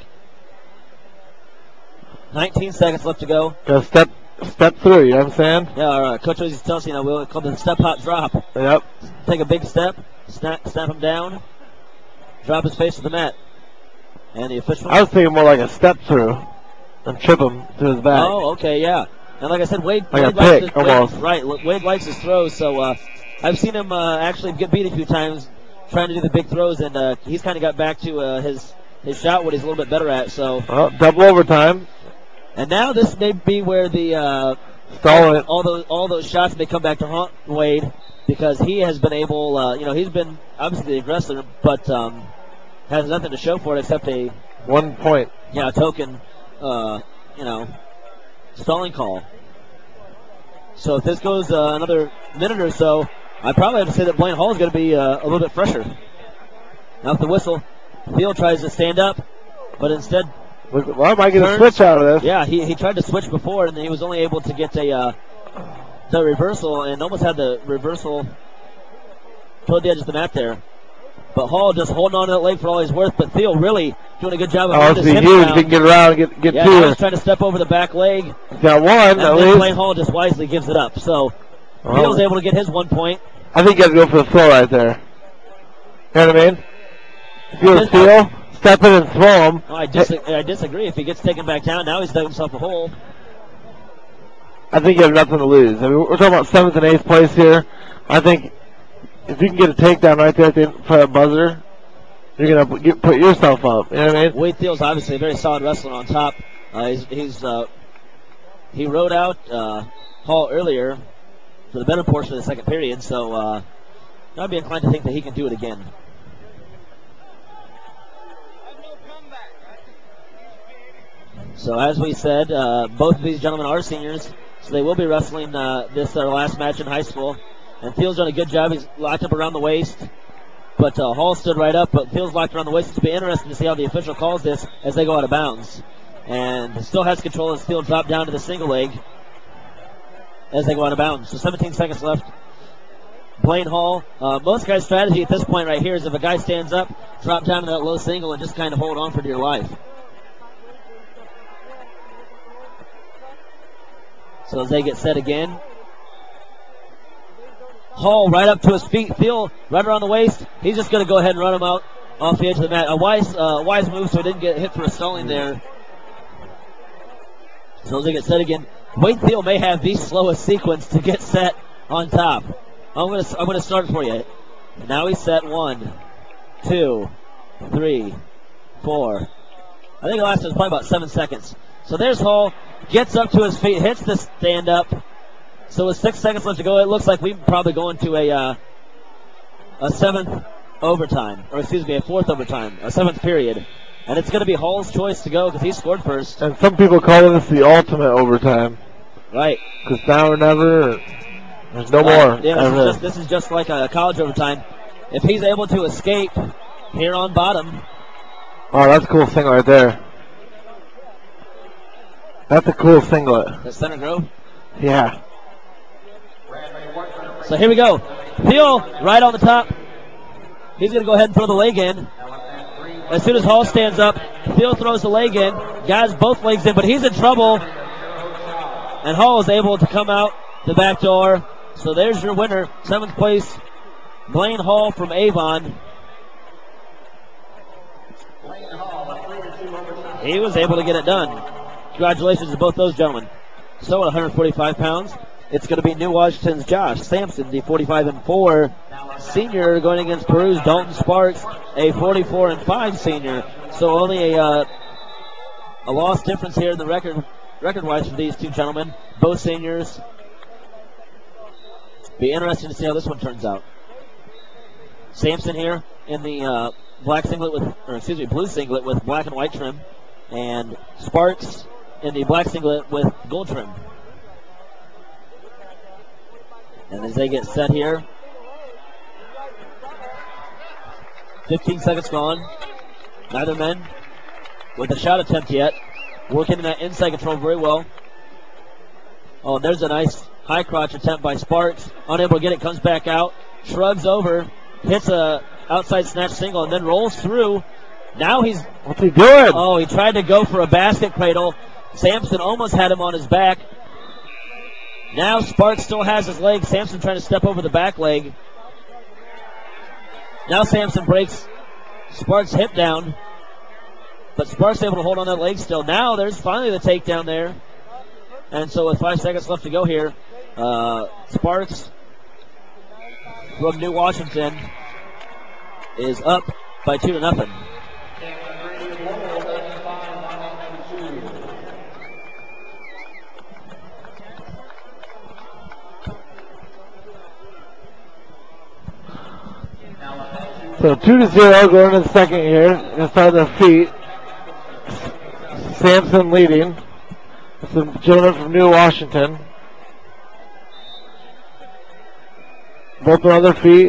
nineteen seconds left to go. Got to step, step through, you know what I'm saying? Yeah, our uh, coach always tells us, you know, we'll call it the step hop drop. Yep. Take a big step, snap, snap him down, drop his face to the mat. And the official. I was thinking more like a step through and trip him to his back. Oh, okay, yeah. And like I said, Wade, like Wade a pick, his, almost. Wade, right, Wade likes his throws, so uh, I've seen him uh, actually get beat a few times trying to do the big throws, and uh, he's kind of got back to uh, his his shot, what he's a little bit better at. So. Well, double overtime. And now this may be where the uh, all, all those all those shots may come back to haunt Wade, because he has been able, uh, you know, he's been obviously the aggressor, but um, has nothing to show for it except a one point. Yeah, a token, uh, you know, stalling call. So if this goes uh, another minute or so, I probably have to say that Blaine Hall is going to be uh, a little bit fresher. Now with the whistle, Field tries to stand up, but instead... Well, I might get turns. a switch out of this. Yeah, he, he tried to switch before, and he was only able to get a uh, the reversal, and almost had the reversal toward the edge of the mat there. But Hall just holding on to that leg for all he's worth, but Thiel really doing a good job of Oh, getting it's his huge. hips down. He can get around and get, get yeah, to now it. he's trying to step over the back leg, He's got one, and at then least. Blaine Hall just wisely gives it up. So Oh. Thiel's able to get his one point. I think you have to go for the throw right there. You know what I mean? If you're a Thiel, step in and throw him. Oh, I, dis- I disagree. If he gets taken back down, now he's dug himself a hole. I think you have nothing to lose. I mean, we're talking about seventh and eighth place here. I think if you can get a takedown right there at the end for a buzzer, you're going to get, put yourself up. You know what I mean? Wade Thiel's obviously a very solid wrestler on top. Uh, he's, he's uh, he rode out uh, Hall earlier for the better portion of the second period, so uh, I'd be inclined to think that he can do it again. So as we said, uh, both of these gentlemen are seniors, so they will be wrestling uh, this their last match in high school. And Thiel's done a good job. He's locked up around the waist. But uh, Hall stood right up, but Thiel's locked around the waist. It'll be interesting to see how the official calls this as they go out of bounds. And still has control as Thiel dropped down to the single leg as they go out of bounds. So seventeen seconds left. Blaine Hall, uh, most guys' strategy at this point right here is if a guy stands up, drop down to that low single and just kind of hold on for dear life. So as they get set again, Hall right up to his feet. Thiel right around the waist. He's just going to go ahead and run him out off the edge of the mat. A wise, uh, wise move so he didn't get hit for a stalling there. So as they get set again, Wade Thiel may have the slowest sequence to get set on top. I'm going to I'm going to start for you. Now he's set one, two, three, four. I think the last one was probably about seven seconds. So there's Hall. Gets up to his feet, hits the stand up. So with six seconds left to go, it looks like we're probably going to a uh, a seventh overtime, or excuse me, a fourth overtime, a seventh period. And it's going to be Hall's choice to go because he scored first. And some people call this the ultimate overtime. Right. Because now or never, there's no Right. more. Yeah, this is, just, this is just like a college overtime. If he's able to escape here on bottom. Oh, that's a cool single right there. That's a cool singlet. The center grove. Yeah. So here we go. Thiel right on the top. He's going to go ahead and throw the leg in. As soon as Hall stands up, Thiel throws the leg in. Guys, both legs in, but he's in trouble. And Hall is able to come out the back door. So there's your winner, seventh place, Blaine Hall from Avon. He was able to get it done. Congratulations to both those gentlemen. So at one hundred forty-five pounds, it's going to be New Washington's Josh Sampson, the forty-five and four senior, going against Peru's Dalton Sparks, a forty-four and five senior. So only a uh, a loss difference here in the record record-wise for these two gentlemen, both seniors. Be interesting to see how this one turns out. Sampson here in the uh, black singlet with, or excuse me, blue singlet with black and white trim, and Sparks in the black singlet with gold trim. And as they get set here, fifteen seconds gone. Neither men with a shot attempt yet. Working in that inside control very well. Oh, and there's a nice high crotch attempt by Sparks. Unable to get it, comes back out, shrugs over, hits a outside snatch single, and then rolls through. Now he's... What's he doing? Oh, he tried to go for a basket cradle. Sampson almost had him on his back. Now Sparks still has his leg. Sampson trying to step over the back leg. Now Sampson breaks Sparks' hip down. But Sparks able to hold on that leg still. Now there's finally the takedown there. And so with five seconds left to go here, uh, Sparks from New Washington is up by two to nothing. So two to zero going into the second here. Inside their feet. Sampson leading. It's the gentleman from New Washington. Both are on their feet.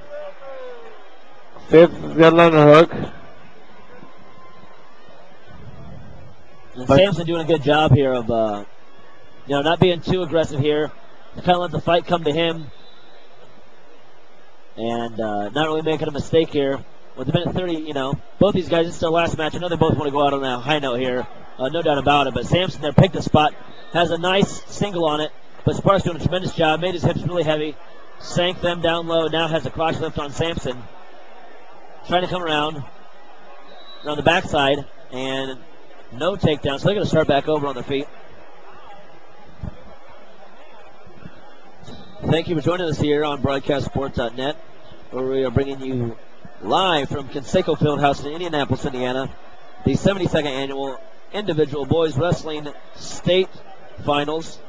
Sampson's got an underhook. And Sampson doing a good job here of, uh, you know, not being too aggressive here. Kind of let the fight come to him. And uh, not really making a mistake here. With a minute thirty, you know, both these guys, this is their last match. I know they both want to go out on a high note here. Uh, no doubt about it. But Sampson there picked a spot. Has a nice single on it. But Sparks doing a tremendous job. Made his hips really heavy. Sank them down low. Now has a crotch lift on Sampson. Trying to come around. On the backside. And no takedown. So they're going to start back over on their feet. Thank you for joining us here on broadcast sports dot net, where we are bringing you live from Conseco Fieldhouse in Indianapolis, Indiana, the seventy-second annual individual boys wrestling state finals.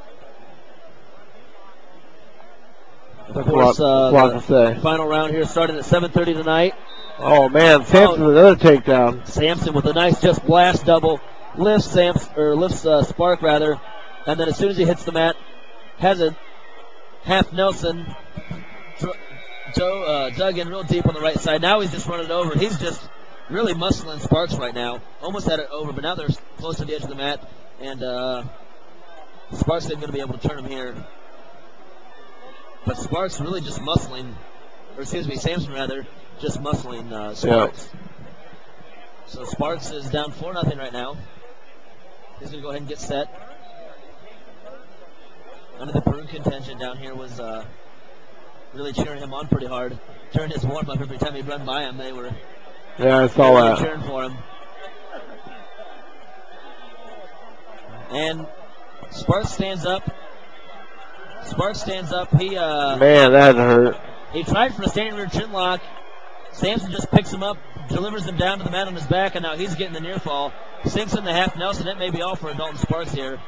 Of course, uh, the final round here starting at seven thirty tonight. Oh man, Sampson with another takedown. Sampson with a nice just blast double, lifts Sampson or lifts uh, Spark rather, and then as soon as he hits the mat, has a half Nelson. Joe uh, dug in real deep on the right side. Now he's just running it over. He's just really muscling Sparks right now. Almost had it over, but now they're close to the edge of the mat. And uh, Sparks isn't going to be able to turn him here. But Sparks really just muscling, or excuse me, Sampson rather, just muscling uh, Sparks. Yeah. So Sparks is down four nothing right now. He's going to go ahead and get set. Under the Peru contention down here was... Uh, really cheering him on pretty hard. Turning his warm up every time he'd run by him. They were yeah, I saw really that. cheering for him. And Sparks stands up. Sparks stands up. He uh Man, that hurt. He tried for a standing rear chin lock. Sampson just picks him up, delivers him down to the mat on his back, and now he's getting the near fall. Sinks in the half Nelson. It may be all for Dalton Sparks here.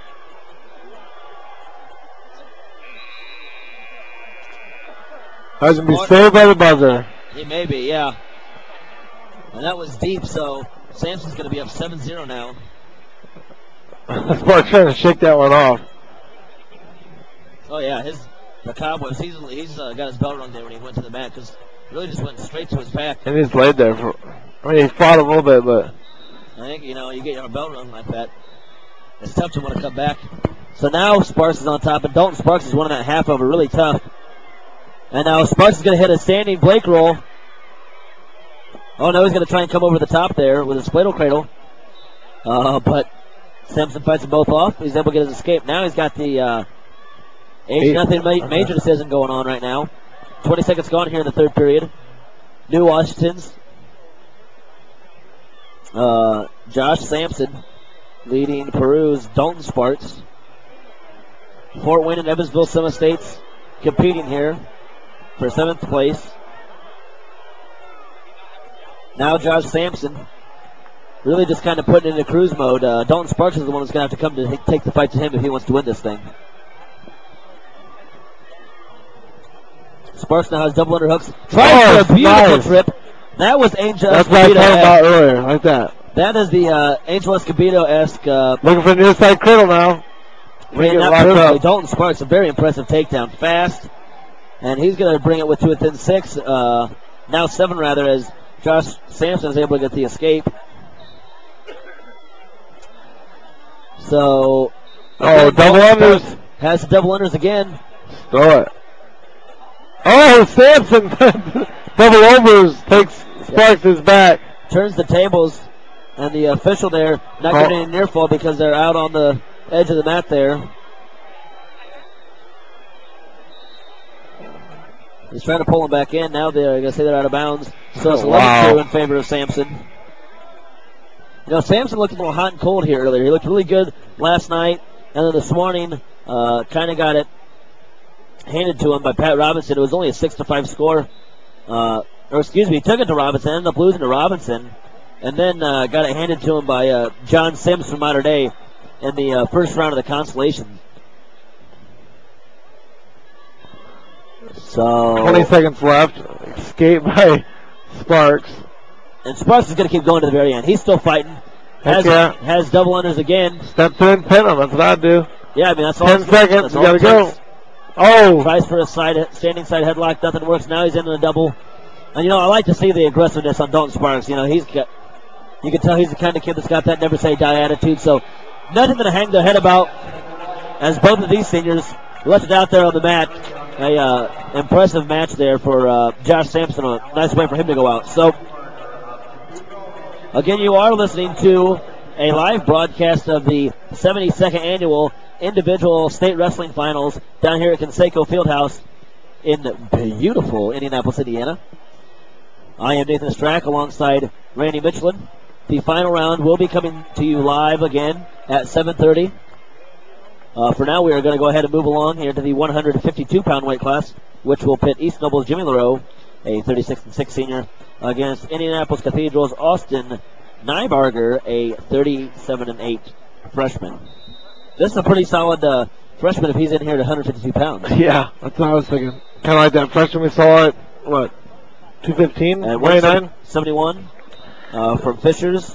That's going to be saved by the buzzer. He may be, yeah. And that was deep, so Sampson's going to be up seven zero now. Sparks trying to shake that one off. Oh, yeah, his the Cowboys, he's, he's uh, got his bell rung there when he went to the mat because really just went straight to his back. And he's laid there for, I mean, he fought a little bit, but. I think, you know, you get your bell rung like that, it's tough to want to come back. So now Sparks is on top, and Dalton Sparks is winning that half over, really tough. And now Sparks is going to hit a standing Blake roll. Oh, no, he's going to try and come over the top there with a spladle cradle. Uh, but Sampson fights them both off. He's able to get his escape. Now he's got the uh, eight nothing ma- major decision going on right now. twenty seconds gone here in the third period. New Washington's uh, Josh Sampson leading Peru's Dalton Sparks. Fort Wayne and Evansville Semi-States competing here for seventh place. Now Josh Sampson really just kind of putting it into cruise mode. Uh, Dalton Sparks is the one that's going to have to come to h- take the fight to him if he wants to win this thing. Sparks now has double underhooks. Tries oh, for a beautiful nice. trip. That was Angel That's Escobedo. what I talked about earlier, like that. That is the uh, Angel Escobedo-esque. Uh, Looking for the inside cradle now. ran that perfectly. Dalton Sparks, a very impressive takedown. Fast. And he's going to bring it with two within six. Uh, now seven, rather, as Josh Sampson is able to get the escape. So. Oh, double unders. Has double unders again. Throw it. Oh, Sampson. Double overs. Takes Sparks his back. Turns the tables. And the official there not oh. getting any near fall because they're out on the edge of the mat there. He's trying to pull him back in. Now they're going to say they're out of bounds. So it's oh, eleven two wow. in favor of Sampson. You know, Sampson looked a little hot and cold here earlier. He looked really good last night. And then this morning, uh, kind of got it handed to him by Pat Robinson. It was only a six to five score. Uh, or excuse me, he took it to Robinson, ended up losing to Robinson. And then uh, got it handed to him by uh, John Sims from Mater Dei in the uh, first round of the consolation. So twenty seconds left. Escape by Sparks. And Sparks is going to keep going to the very end. He's still fighting. Has, yeah. has double unders again. Step to and pin him. That's what I do. Yeah, I mean, that's all. Ten seconds. That's You all got to go. Oh! Tries for a side, standing side headlock. Nothing works. Now he's into the double. And, you know, I like to see the aggressiveness on Dalton Sparks. You know, he's got, you can tell he's the kind of kid that's got that never say die attitude. So, nothing to hang their head about as both of these seniors left it out there on the mat. A uh, impressive match there for uh, Josh Sampson. A nice way for him to go out. So, again, you are listening to a live broadcast of the seventy-second annual individual state wrestling finals down here at Conseco Fieldhouse in beautiful Indianapolis, Indiana. I am Nathan Strack alongside Randy Michelin. The final round will be coming to you live again at seven thirty. Uh, for now, we are going to go ahead and move along here to the one hundred fifty-two pound weight class, which will pit East Noble's Jimmy LaRoe, a thirty-six and six senior, against Indianapolis Cathedral's Austin Nybarger, a thirty-seven and eight freshman. This is a pretty solid uh, freshman if he's in here at one hundred fifty-two pounds. Yeah, that's what I was thinking. Kind of like that freshman we saw at, what, two fifteen? At one eighty-nine? seventy-one uh, from Fishers.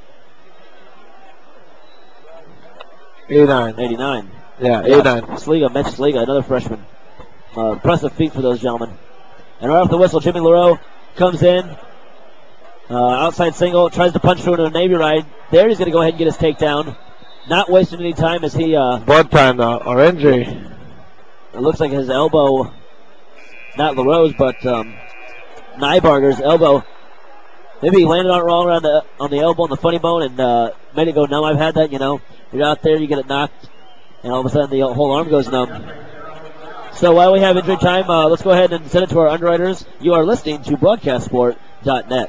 eighty-nine. eighty-nine. Yeah, eighty-nine. Sliga, Mitch Sliga, another freshman. Uh, impressive feat for those gentlemen. And right off the whistle, Jimmy LaRoe comes in. Uh, outside single, tries to punch through into a Navy ride. There he's going to go ahead and get his takedown. Not wasting any time as he... Uh, Blood time, though, or injury. It looks like his elbow, not LaRoe's, but um, Nybarger's elbow. Maybe he landed on it wrong around the, on the elbow and the funny bone and uh, made it go numb. I've had that, you know. You're out there, you get it knocked, and all of a sudden the whole arm goes numb. So while we have injury time, uh, let's go ahead and send it to our underwriters. You are listening to broadcast sport dot net.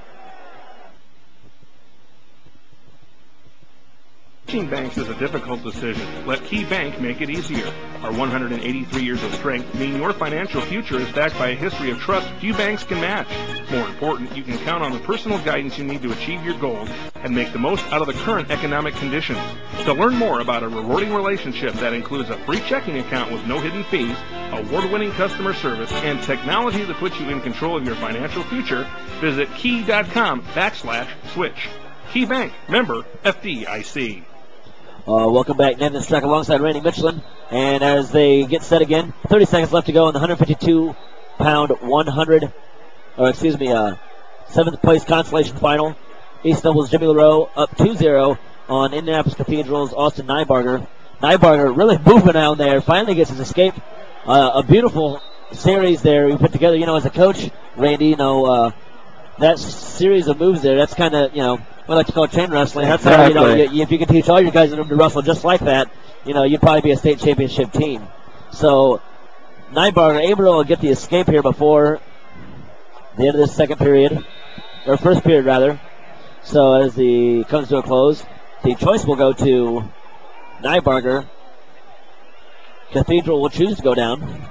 Switching banks is a difficult decision. Let Key Bank make it easier. Our one hundred eighty-three years of strength mean your financial future is backed by a history of trust few banks can match. More important, you can count on the personal guidance you need to achieve your goals and make the most out of the current economic conditions. To learn more about a rewarding relationship that includes a free checking account with no hidden fees, award-winning customer service, and technology that puts you in control of your financial future, visit key.com backslash switch. Key Bank, member F D I C. Uh, welcome back, Nathan Strack alongside Randy Michelin. And as they get set again, thirty seconds left to go in the one hundred fifty-two pound one hundred, or excuse me, uh, seventh place consolation final. East Noble's Jimmy LaRoe up two zero on Indianapolis Cathedral's Austin Nybarger. Nybarger really moving down there, finally gets his escape. Uh, a beautiful series there we put together. You know, as a coach, Randy, you know, uh, that series of moves there, that's kind of, you know, we like to call it chain wrestling. That's how, you know, you, if you could teach all your guys in the room to wrestle just like that, you know, you'd probably be a state championship team. So, Nybarger able to get the escape here before the end of this second period, or first period rather. So as the comes to a close, the choice will go to Nybarger. Cathedral will choose to go down.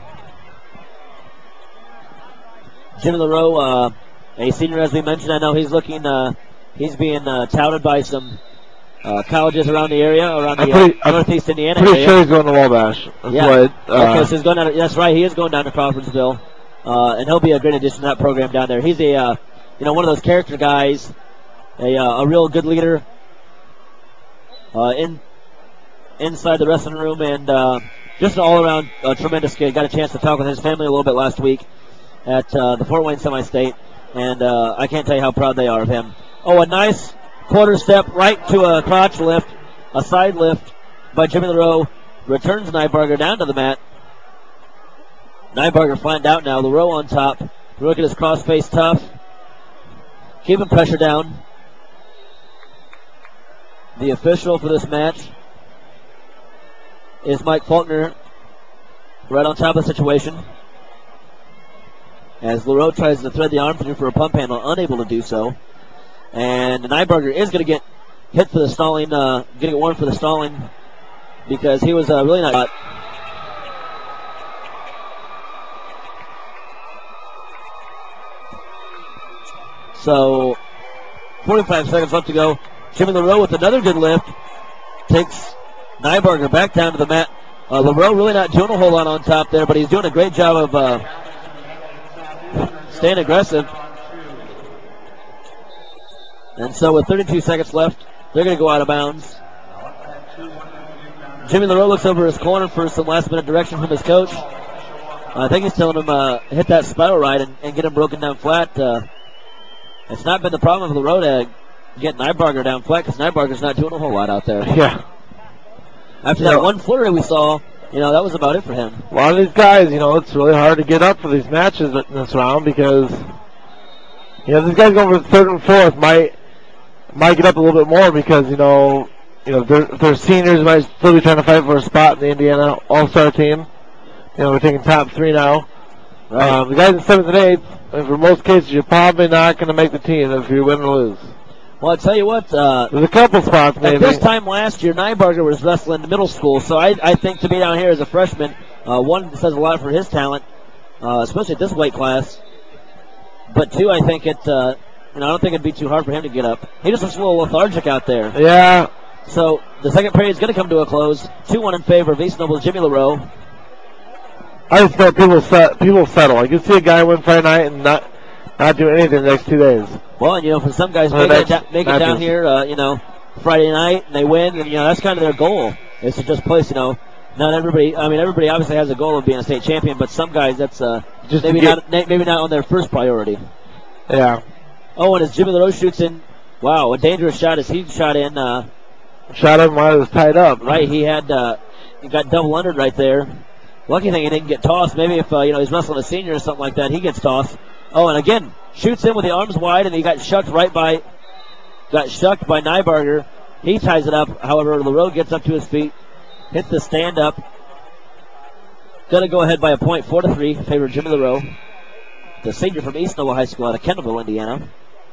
Jimmy LaRoe, uh, a senior as we mentioned, I know he's looking, uh, he's being uh, touted by some uh, colleges around the area, around the pretty, uh, Northeast Indiana pretty area. Pretty sure he's going to Wabash. That's yeah. What, uh, okay, so he's going down. That's right. He is going down to Crawfordsville, uh, and he'll be a great addition to that program down there. He's a, uh, you know, one of those character guys, a uh, a real good leader uh, in inside the wrestling room, and uh, just an all-around uh, tremendous kid. Got a chance to talk with his family a little bit last week at uh, the Fort Wayne Semi-State, and uh, I can't tell you how proud they are of him. Oh, a nice quarter step right to a crotch lift, a side lift by Jimmy LaRoe. Returns Nybarger down to the mat. Nybarger find out now. LaRoe on top. Look at his cross face tough. Keeping pressure down. The official for this match is Mike Faulkner, right on top of the situation. As LaRoe tries to thread the arm through for a pump handle, unable to do so. And Nybarger is going to get hit for the stalling, uh, going to get warned for the stalling because he was uh, really not. So, forty-five seconds left to go. Jimmy LaRoe with another good lift takes Nybarger back down to the mat. Uh, LaRoe really not doing a whole lot on top there, but he's doing a great job of uh, staying aggressive. And so with thirty-two seconds left, they're going to go out of bounds. Jimmy LaRoe looks over his corner for some last minute direction from his coach. I think he's telling him uh, hit that spiral right and, and get him broken down flat. Uh, it's not been the problem of LaRoe to get Nybarger down flat because Nybarger's not doing a whole lot out there. Yeah. After You that know- one flurry we saw, you know, that was about it for him. A lot of these guys, you know, it's really hard to get up for these matches in this round because, you know, these guys going for third and fourth might might get up a little bit more because, you know, you know, if they're, if they're seniors, might still be trying to fight for a spot in the Indiana All-Star team. You know, we're taking top three now. Right. Um, the guys in seventh and eighth, and for most cases, you're probably not going to make the team if you win or lose. Well, I tell you what, uh, There's a couple spots, maybe. at this time last year, Nybarger was wrestling middle school, so I, I think to be down here as a freshman, uh, one, says a lot for his talent, uh, especially at this weight class. But two, I think it, uh, you know, I don't think it'd be too hard for him to get up. He just looks a little lethargic out there. Yeah. So the second period is going to come to a close. two one in favor of East Noble's Jimmy LaRoe. I just know people set, people settle. I can see a guy win Friday night and not not do anything the next two days. Well, and you know, for some guys Well, making it, that's- da- make it down that's- here, uh, you know, Friday night and they win, and you know that's kind of their goal is to just place. You know, not everybody. I mean, everybody obviously has a goal of being a state champion, but some guys that's uh, Just maybe to get- not na- maybe not on their first priority. Yeah. Oh, and as Jimmy LaRoe shoots in, wow, a dangerous shot as he shot in. Uh, Shot him while it was tied up. right, he had uh, he got double undered right there. Lucky thing he didn't get tossed. Maybe if uh, you know he's wrestling a senior or something like that, he gets tossed. Oh, and again shoots in with the arms wide, and he got shucked right by got shucked by Nybarger. He ties it up. However, LaRoe gets up to his feet, hits the stand up. Gonna go ahead by a point, four to three, in favor of Jimmy LaRoe, the senior from East Noble High School out of Kendallville, Indiana.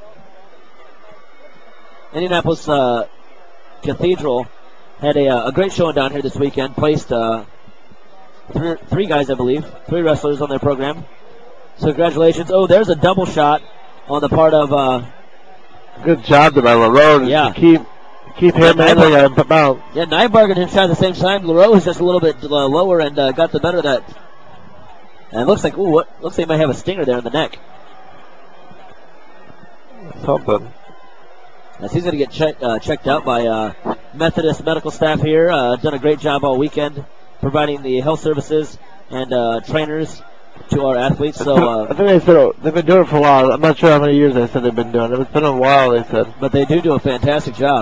Indianapolis uh, Cathedral had a, uh, a great showing down here this weekend. Placed uh, three, three guys, I believe, three wrestlers on their program. So congratulations. Oh, there's a double shot on the part of uh, Good job to by LaRoe to Yeah. keep keep him Yeah, in there and put him out. yeah, Nybarger didn't shot at the same time. LaRoe was just a little bit uh, lower and uh, got the better of that. And it looks like, ooh, what looks like he might have a stinger there in the neck. Something. As he's going to get check, uh, checked out by uh, Methodist medical staff here. Uh, done a great job all weekend providing the health services and uh, trainers to our athletes. So, I uh, think they said they've been doing it for a while. I'm not sure how many years they said they've been doing it. It's been a while, they said. but they do do a fantastic job.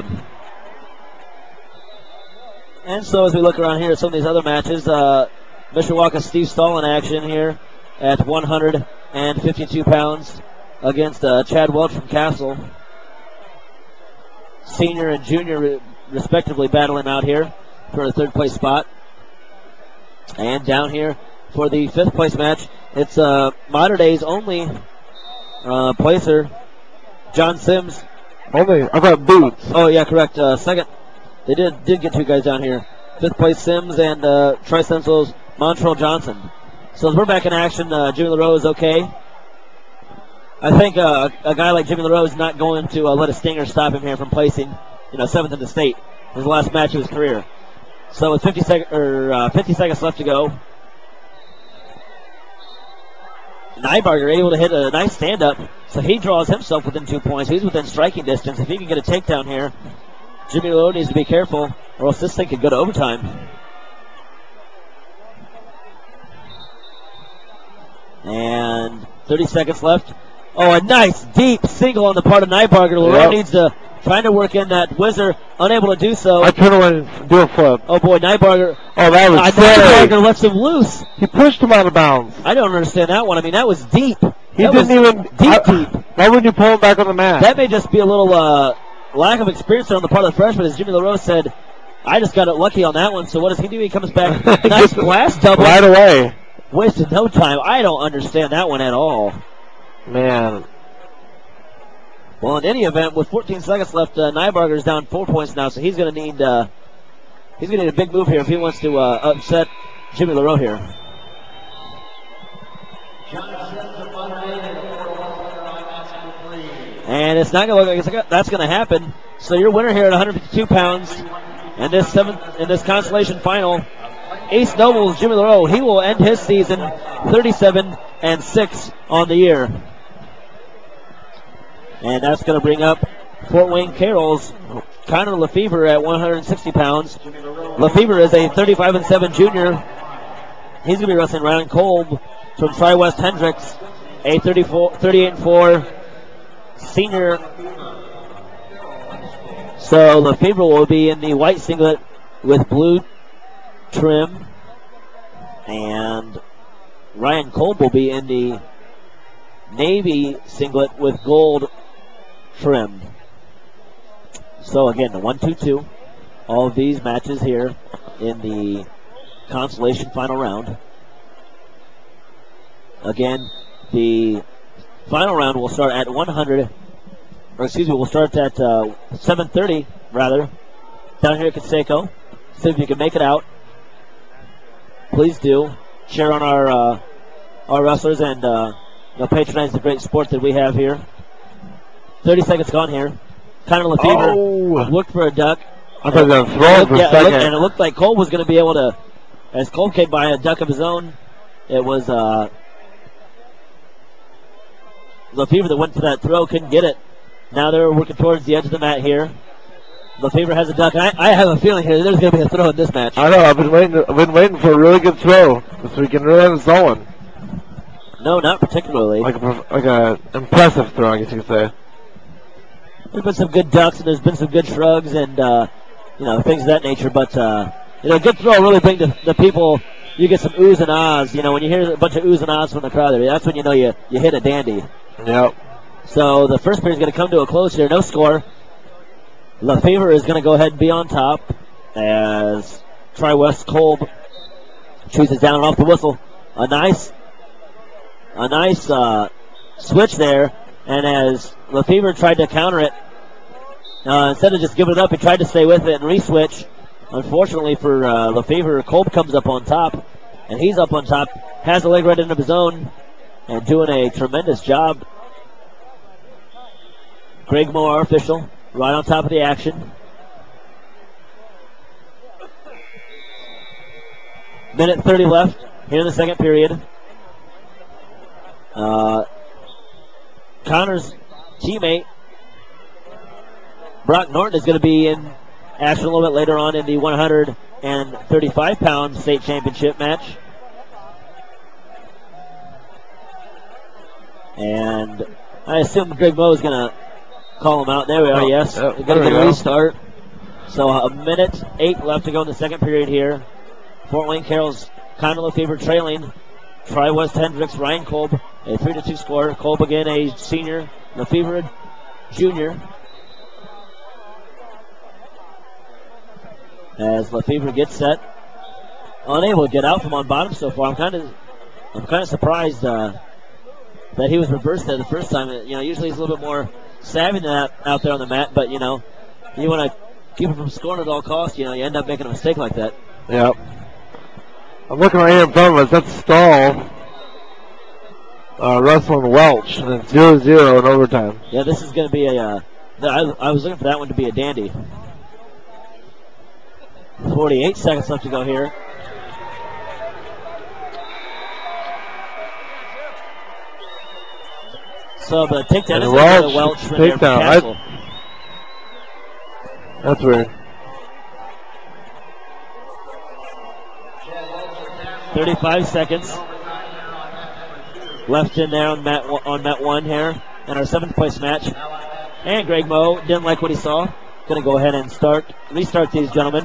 And so as we look around here at some of these other matches, uh, Mishawaka Steve Stahl in action here at one hundred fifty-two pounds against uh, Chad Welch from Castle. Senior and junior re- respectively battling out here for a third place spot. And down here for the fifth place match, it's uh, Modern Day's only uh, placer, John Sims. Only, I thought Boots. Oh yeah, correct. Uh, second, they did did get two guys down here. Fifth place Sims and uh, Tri-Central's Montrell Johnson. So as we're back in action, uh, Jimmy LaRoe is okay. I think uh, a guy like Jimmy LaRoe is not going to uh, let a stinger stop him here from placing, you know, seventh in the state, his last match of his career. So with fifty, sec- or, uh, fifty seconds left to go, Nybarger able to hit a nice stand-up, so he draws himself within two points. He's within striking distance. If he can get a takedown here, Jimmy LaRoe needs to be careful, or else this thing could go to overtime. And thirty seconds left. Oh, a nice deep single on the part of Nybarger. LaRoe Yep. needs to trying to work in that whizzer, unable to do so. I turn away and do a flip. Oh boy, Nybarger. Oh, that was Uh, sick. Nybarger lets him loose. He pushed him out of bounds. I don't understand that one. I mean, that was deep. He That didn't was even deep, I- deep. Why wouldn't you pull him back on the mat? That may just be a little uh, lack of experience on the part of the freshman, as Jimmy LaRoe said. I just got it lucky on that one. So what does he do? He comes back. Nice blast double. Right away. Wasted no time. I don't understand that one at all. Man. Well, in any event, with fourteen seconds left, uh, Nybarger's down four points now, so he's going to need uh, he's going to need a big move here if he wants to uh, upset Jimmy LaRoe here. And it's not going to look like it's, that's going to happen. So your winner here at one hundred fifty-two pounds in this seventh in this consolation final, East Noble's Jimmy LaRoe. He will end his season thirty-seven and six on the year. And that's going to bring up Fort Wayne Carroll's Connor Lefevre at one hundred sixty pounds. Lefevre is a thirty-five and seven junior. he's going to be wrestling Ryan Kolb from Tri-West Hendricks, a thirty-four, thirty-eight and four senior. So Lefebvre will be in the white singlet with blue trim, and Ryan Kolb will be in the navy singlet with gold trim. So again, the one two two. All of these matches here in the consolation final round. Again, the final round will start at one hundred, or excuse me, we'll start at uh, seven thirty, rather, down here at Conseco. See if you can make it out. Please do. Cheer on our uh, our wrestlers and uh, you know, patronize the great sport that we have here. thirty seconds gone here. Connor Lefebvre Oh. looked for a duck. I thought they were throwing for a Yeah, it second. looked- and it looked like Cole was going to be able to, as Cole came by a duck of his own, it was uh, Lefebvre that went for that throw, couldn't get it. Now they're working towards the edge of the mat here. Lefebvre has a duck. I, I have a feeling here there's going to be a throw in this match. I know. I've been waiting. I've been waiting for a really good throw so we can really have it going. No, not particularly. Like a prof- like a impressive throw, I guess you could say. There's been some good ducks and there's been some good shrugs and uh, you know things of that nature. But uh, you know, a good throw really bring the, the people. You get some oohs and ahs. You know, when you hear a bunch of oohs and ahs from the crowd, there, that's when you know you you hit a dandy. Yep. So the first period is going to come to a close here. No score. Lefebvre is going to go ahead and be on top as Tri-West Kolb chooses down and off the whistle. A nice, a nice uh, switch there, and as Lefebvre tried to counter it, uh, instead of just giving it up, he tried to stay with it and re-switch. Unfortunately for uh, Lefebvre, Kolb comes up on top, and he's up on top, has a leg right into his own, and doing a tremendous job. Greg Moore, our official, right on top of the action. Minute thirty left here in the second period. Uh, Connor's teammate, Brock Norton, is going to be in action a little bit later on in the one thirty-five pound state championship match. And I assume Greg Moe is going to call him out. There we are, Oh, yes. yep, We're there going to we get a go. restart. So a minute eight left to go in the second period here. Fort Wayne Carroll's Connor Lefebvre trailing Tri-West Hendricks, Ryan Kolb, a three to two score. Kolb again, a senior. Lefebvre, junior. As Lefebvre gets set, unable to get out from on bottom so far. I'm kind of, I'm kind of surprised uh, that he was reversed there the first time. You know, usually he's a little bit more savvy than that out there on the mat, but you know, you want to keep him from scoring at all costs. You know, you end up making a mistake like that. Yep. I'm looking right here in front of us. That's Stahl. Uh, Russell and Welch, and it's zero zero in overtime. Yeah, this is going to be a. Uh, I, I was looking for that one to be a dandy. forty-eight seconds left to go here. So the takedown And is Welch, going to Welch from there from takedown. Castle. That's weird. thirty-five seconds left in there on mat on mat one here in our seventh place match. And Greg Moe didn't like what he saw. Going to go ahead and start restart these gentlemen.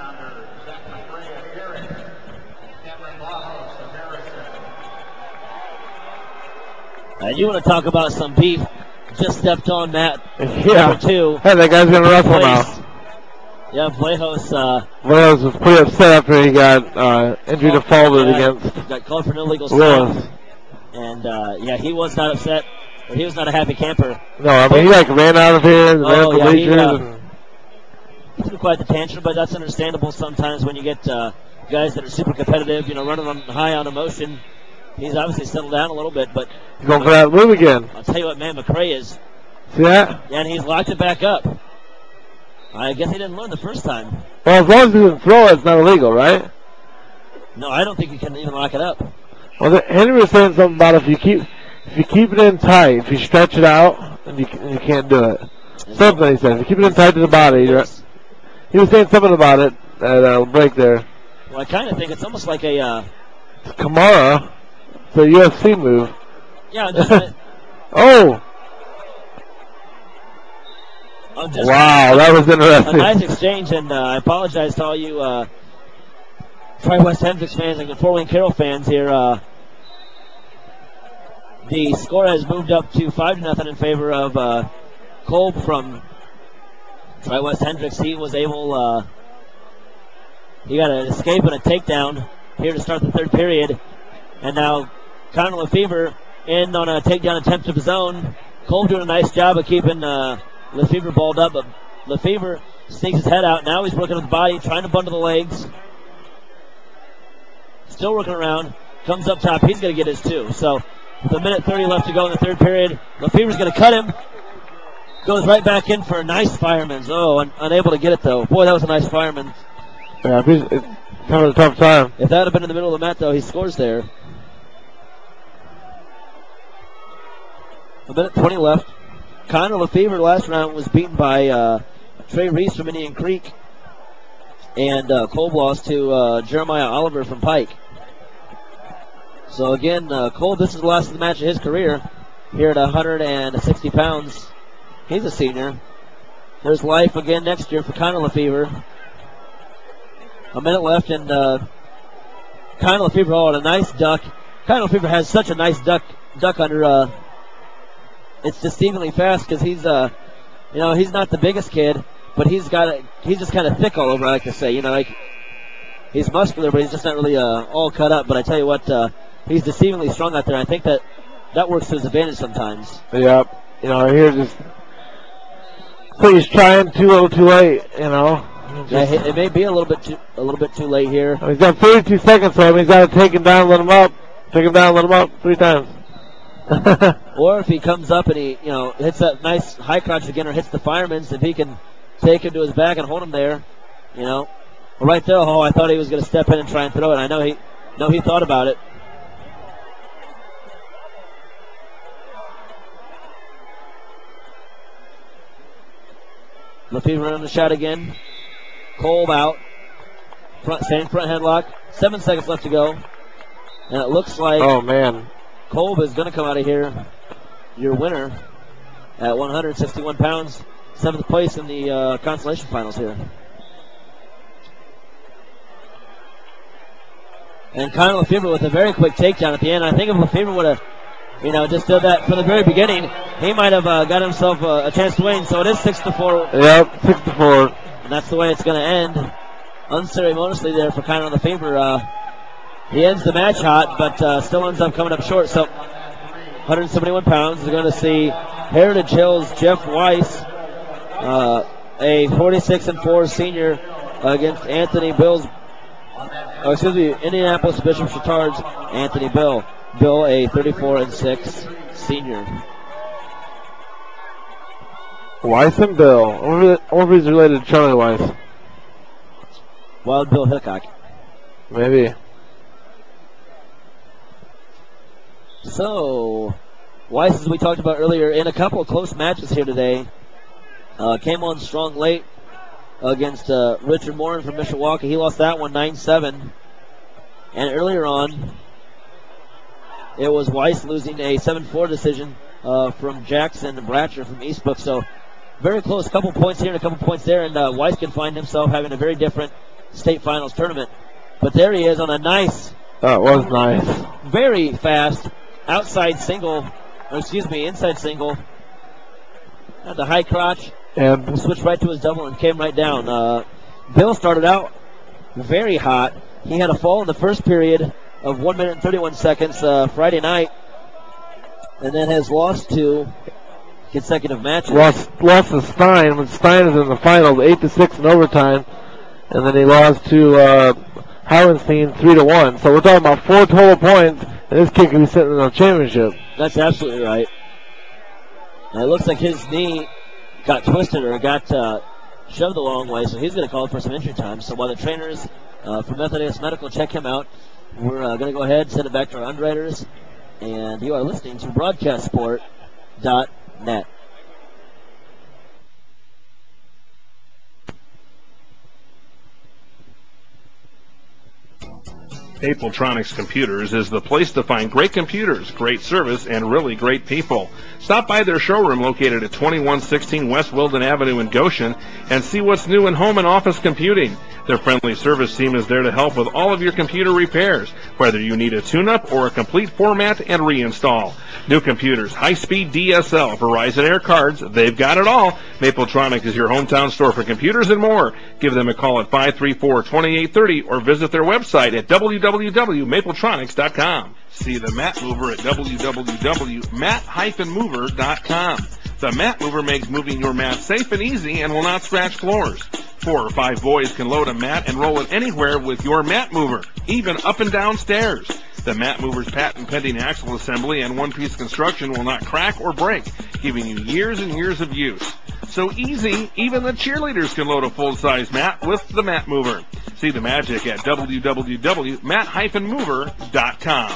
Uh, you want to talk about some beef? Just stepped on mat Yeah. number two. Hey, that guy's gonna wrestle now. Place. Yeah, Vlahos uh, Wells was pretty upset after he got uh, injury defaulted yeah, against got called for an illegal stop. Willis. And uh, yeah, he was not upset. Or he was not a happy camper. No, I mean he like ran out of here and ran Oh, to yeah, he, bleachers. uh, and He threw quite the tantrum, but that's understandable sometimes when you get uh, guys that are super competitive, you know, running on high on emotion. He's obviously settled down a little bit, but he's going for that move again. I'll tell you what, man, McCray is. See that? And he's locked it back up. I guess he didn't learn the first time. Well, as long as he doesn't throw it, it's not illegal, right? No, I don't think you can even lock it up. Well, the, Henry was saying something about if you keep if you keep it in tight, if you stretch it out, then you, then you can't do it. Something he said. If you keep it in tight to the body, you're, he was saying something about it at a break there. Well, I kind of think it's almost like a uh, It's Kamara. It's a U F C move. Yeah, just a, Oh! oh, just Wow, that was a interesting. nice exchange, and uh, I apologize to all you uh, Tri-West Hendricks fans and Fort Wayne Carroll fans here. Uh, the score has moved up to five to nothing in favor of uh, Kolb from Tri-West Hendricks. He was able, uh, he got an escape and a takedown here to start the third period. And now Connor Lefevre in on a takedown attempt of his own. Kolb doing a nice job of keeping uh, Lefevre balled up, but Lefevre sneaks his head out. Now he's working with the body, trying to bundle the legs. Still working around. Comes up top. He's going to get his too. So with a minute thirty left to go in the third period, Lefevre's going to cut him. Goes right back in for a nice fireman's. Oh, un- unable to get it though. Boy, that was a nice fireman. Yeah, he's it's having a tough time. If that had been in the middle of the mat though, he scores there. A minute twenty left. Connor Lefevre last round was beaten by uh, Trey Reese from Indian Creek. And uh, Kolb lost to uh, Jeremiah Oliver from Pike. So again, uh, Kolb, this is the last of the match of his career here at one hundred sixty pounds. He's a senior. There's life again next year for Connor Lefevre. A minute left, and uh, Connor Lefevre, oh, and a nice duck. Connor Lefevre has such a nice duck duck under. Uh, it's deceivingly fast because he's, uh, you know, he's not the biggest kid, but he's got a, he's just kind of thick all over. I like to say, you know, like he's muscular, but he's just not really uh, all cut up. But I tell you what, uh, he's deceivingly strong out there. I think that that works to his advantage sometimes. Yep. You know, here just. So he's trying too little, too late. You know. Yeah, it may be a little bit too, a little bit too late here. He's got thirty-two seconds, so he's got to take him down, let him up, take him down, let him up three times. Or if he comes up and he, you know, hits that nice high crotch again, or hits the fireman's, if he can take him to his back and hold him there, you know. Well, right there, oh, I thought he was going to step in and try and throw it. I know he, know he thought about it. Lefevre on the shot again. Kolb out. Front, same front headlock. Seven seconds left to go. And it looks like Oh, man. Kolb is going to come out of here your winner at one hundred sixty-one pounds. Seventh place in the uh, consolation finals here. And Connor Lefevre with a very quick takedown at the end. I think if Lefevre would have, you know, just did that from the very beginning, he might have uh, got himself uh, a chance to win. So it is six to four. Yep, six to four. And that's the way it's going to end. Unceremoniously there for Connor Lefevre. Uh, he ends the match hot, but uh, still ends up coming up short. So one hundred seventy-one pounds is going to see Heritage Hills Jeff Weiss, uh, a forty-six and four senior, uh, against Anthony Bill's, oh, excuse me, Indianapolis Bishop Chatard's Anthony Bill. Bill, a thirty-four and six senior. Weiss and Bill. I wonder if- I wonder if he's related to Charlie Weiss. Wild Bill Hickok. Maybe. So, Weiss, as we talked about earlier, in a couple of close matches here today, uh, came on strong late against uh, Richard Morin from Mishawaka. He lost that one nine seven. And earlier on, it was Weiss losing a seven four decision uh, from Jackson Bratcher from Eastbrook. So, very close. A couple points here and a couple points there, and uh, Weiss can find himself having a very different state finals tournament. But there he is on a nice, That was nice. very fast outside single, or excuse me, inside single. Had the high crotch, And switched right to his double and came right down. Uh, Bill started out very hot. He had a fall in the first period of one minute and thirty-one seconds uh, Friday night, and then has lost two consecutive matches. lost lost to Stein when Stein is in the finals, eight to six in overtime, and then he lost to uh, Howenstein three to one. So we're talking about four total points, and this kid could be sitting in the championship. That's absolutely right. And it looks like his knee got twisted or got uh, shoved the wrong way, so he's going to call for some injury time. So while the trainers uh, from Methodist Medical check him out, we're uh, going to go ahead and send it back to our underwriters. And you are listening to broadcast sport dot net. Mapletronics Computers is the place to find great computers, great service, and really great people. Stop by their showroom located at twenty-one sixteen West Wilden Avenue in Goshen and see what's new in home and office computing. Their friendly service team is there to help with all of your computer repairs, whether you need a tune-up or a complete format and reinstall. New computers, high-speed D S L, Verizon Air cards, they've got it all. Mapletronics is your hometown store for computers and more. Give them a call at five three four, two eight three zero or visit their website at w w w dot mapletronics dot com. See the Mat Mover at w w w dot mat dash mover dot com. The Mat Mover makes moving your mat safe and easy and will not scratch floors. Four or five boys can load a mat and roll it anywhere with your Mat Mover, even up and down stairs. The Mat Mover's patent-pending axle assembly and one-piece construction will not crack or break, giving you years and years of use. So easy, even the cheerleaders can load a full-size mat with the Mat Mover. See the magic at w w w dot mat dash mover dot com.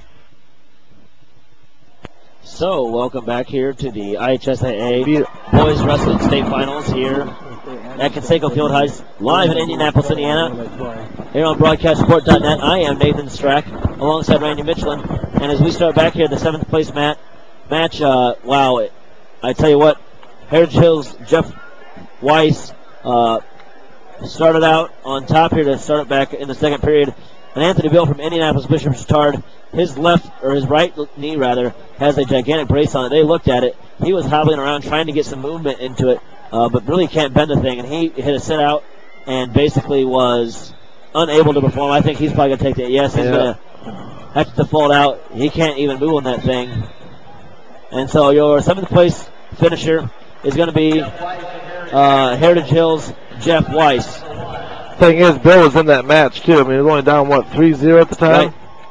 So, welcome back here to the I H S A A Boys Wrestling State Finals here at Conseco Fieldhouse, live in Indianapolis, Indiana. Here on broadcast report dot net, I am Nathan Strack, alongside Randy Michelin. And as we start back here, the seventh place mat, match, uh, wow, I tell you what, Heritage Hills, Jeff Weiss, uh, started out on top here to start it back in the second period. And Anthony Bill from Indianapolis Bishop Chatard, his left, or his right knee rather, has a gigantic brace on it. They looked at it. He was hobbling around trying to get some movement into it, uh, but really can't bend the thing. And he hit a sit out and basically was unable to perform. I think he's probably going to take that. Yes, he's yeah. going to have to default out. He can't even move on that thing. And so your seventh place finisher is going to be uh, Heritage Hills' Jeff Weiss. Thing is, Bill was in that match too. I mean, he was only down what three zero at the time.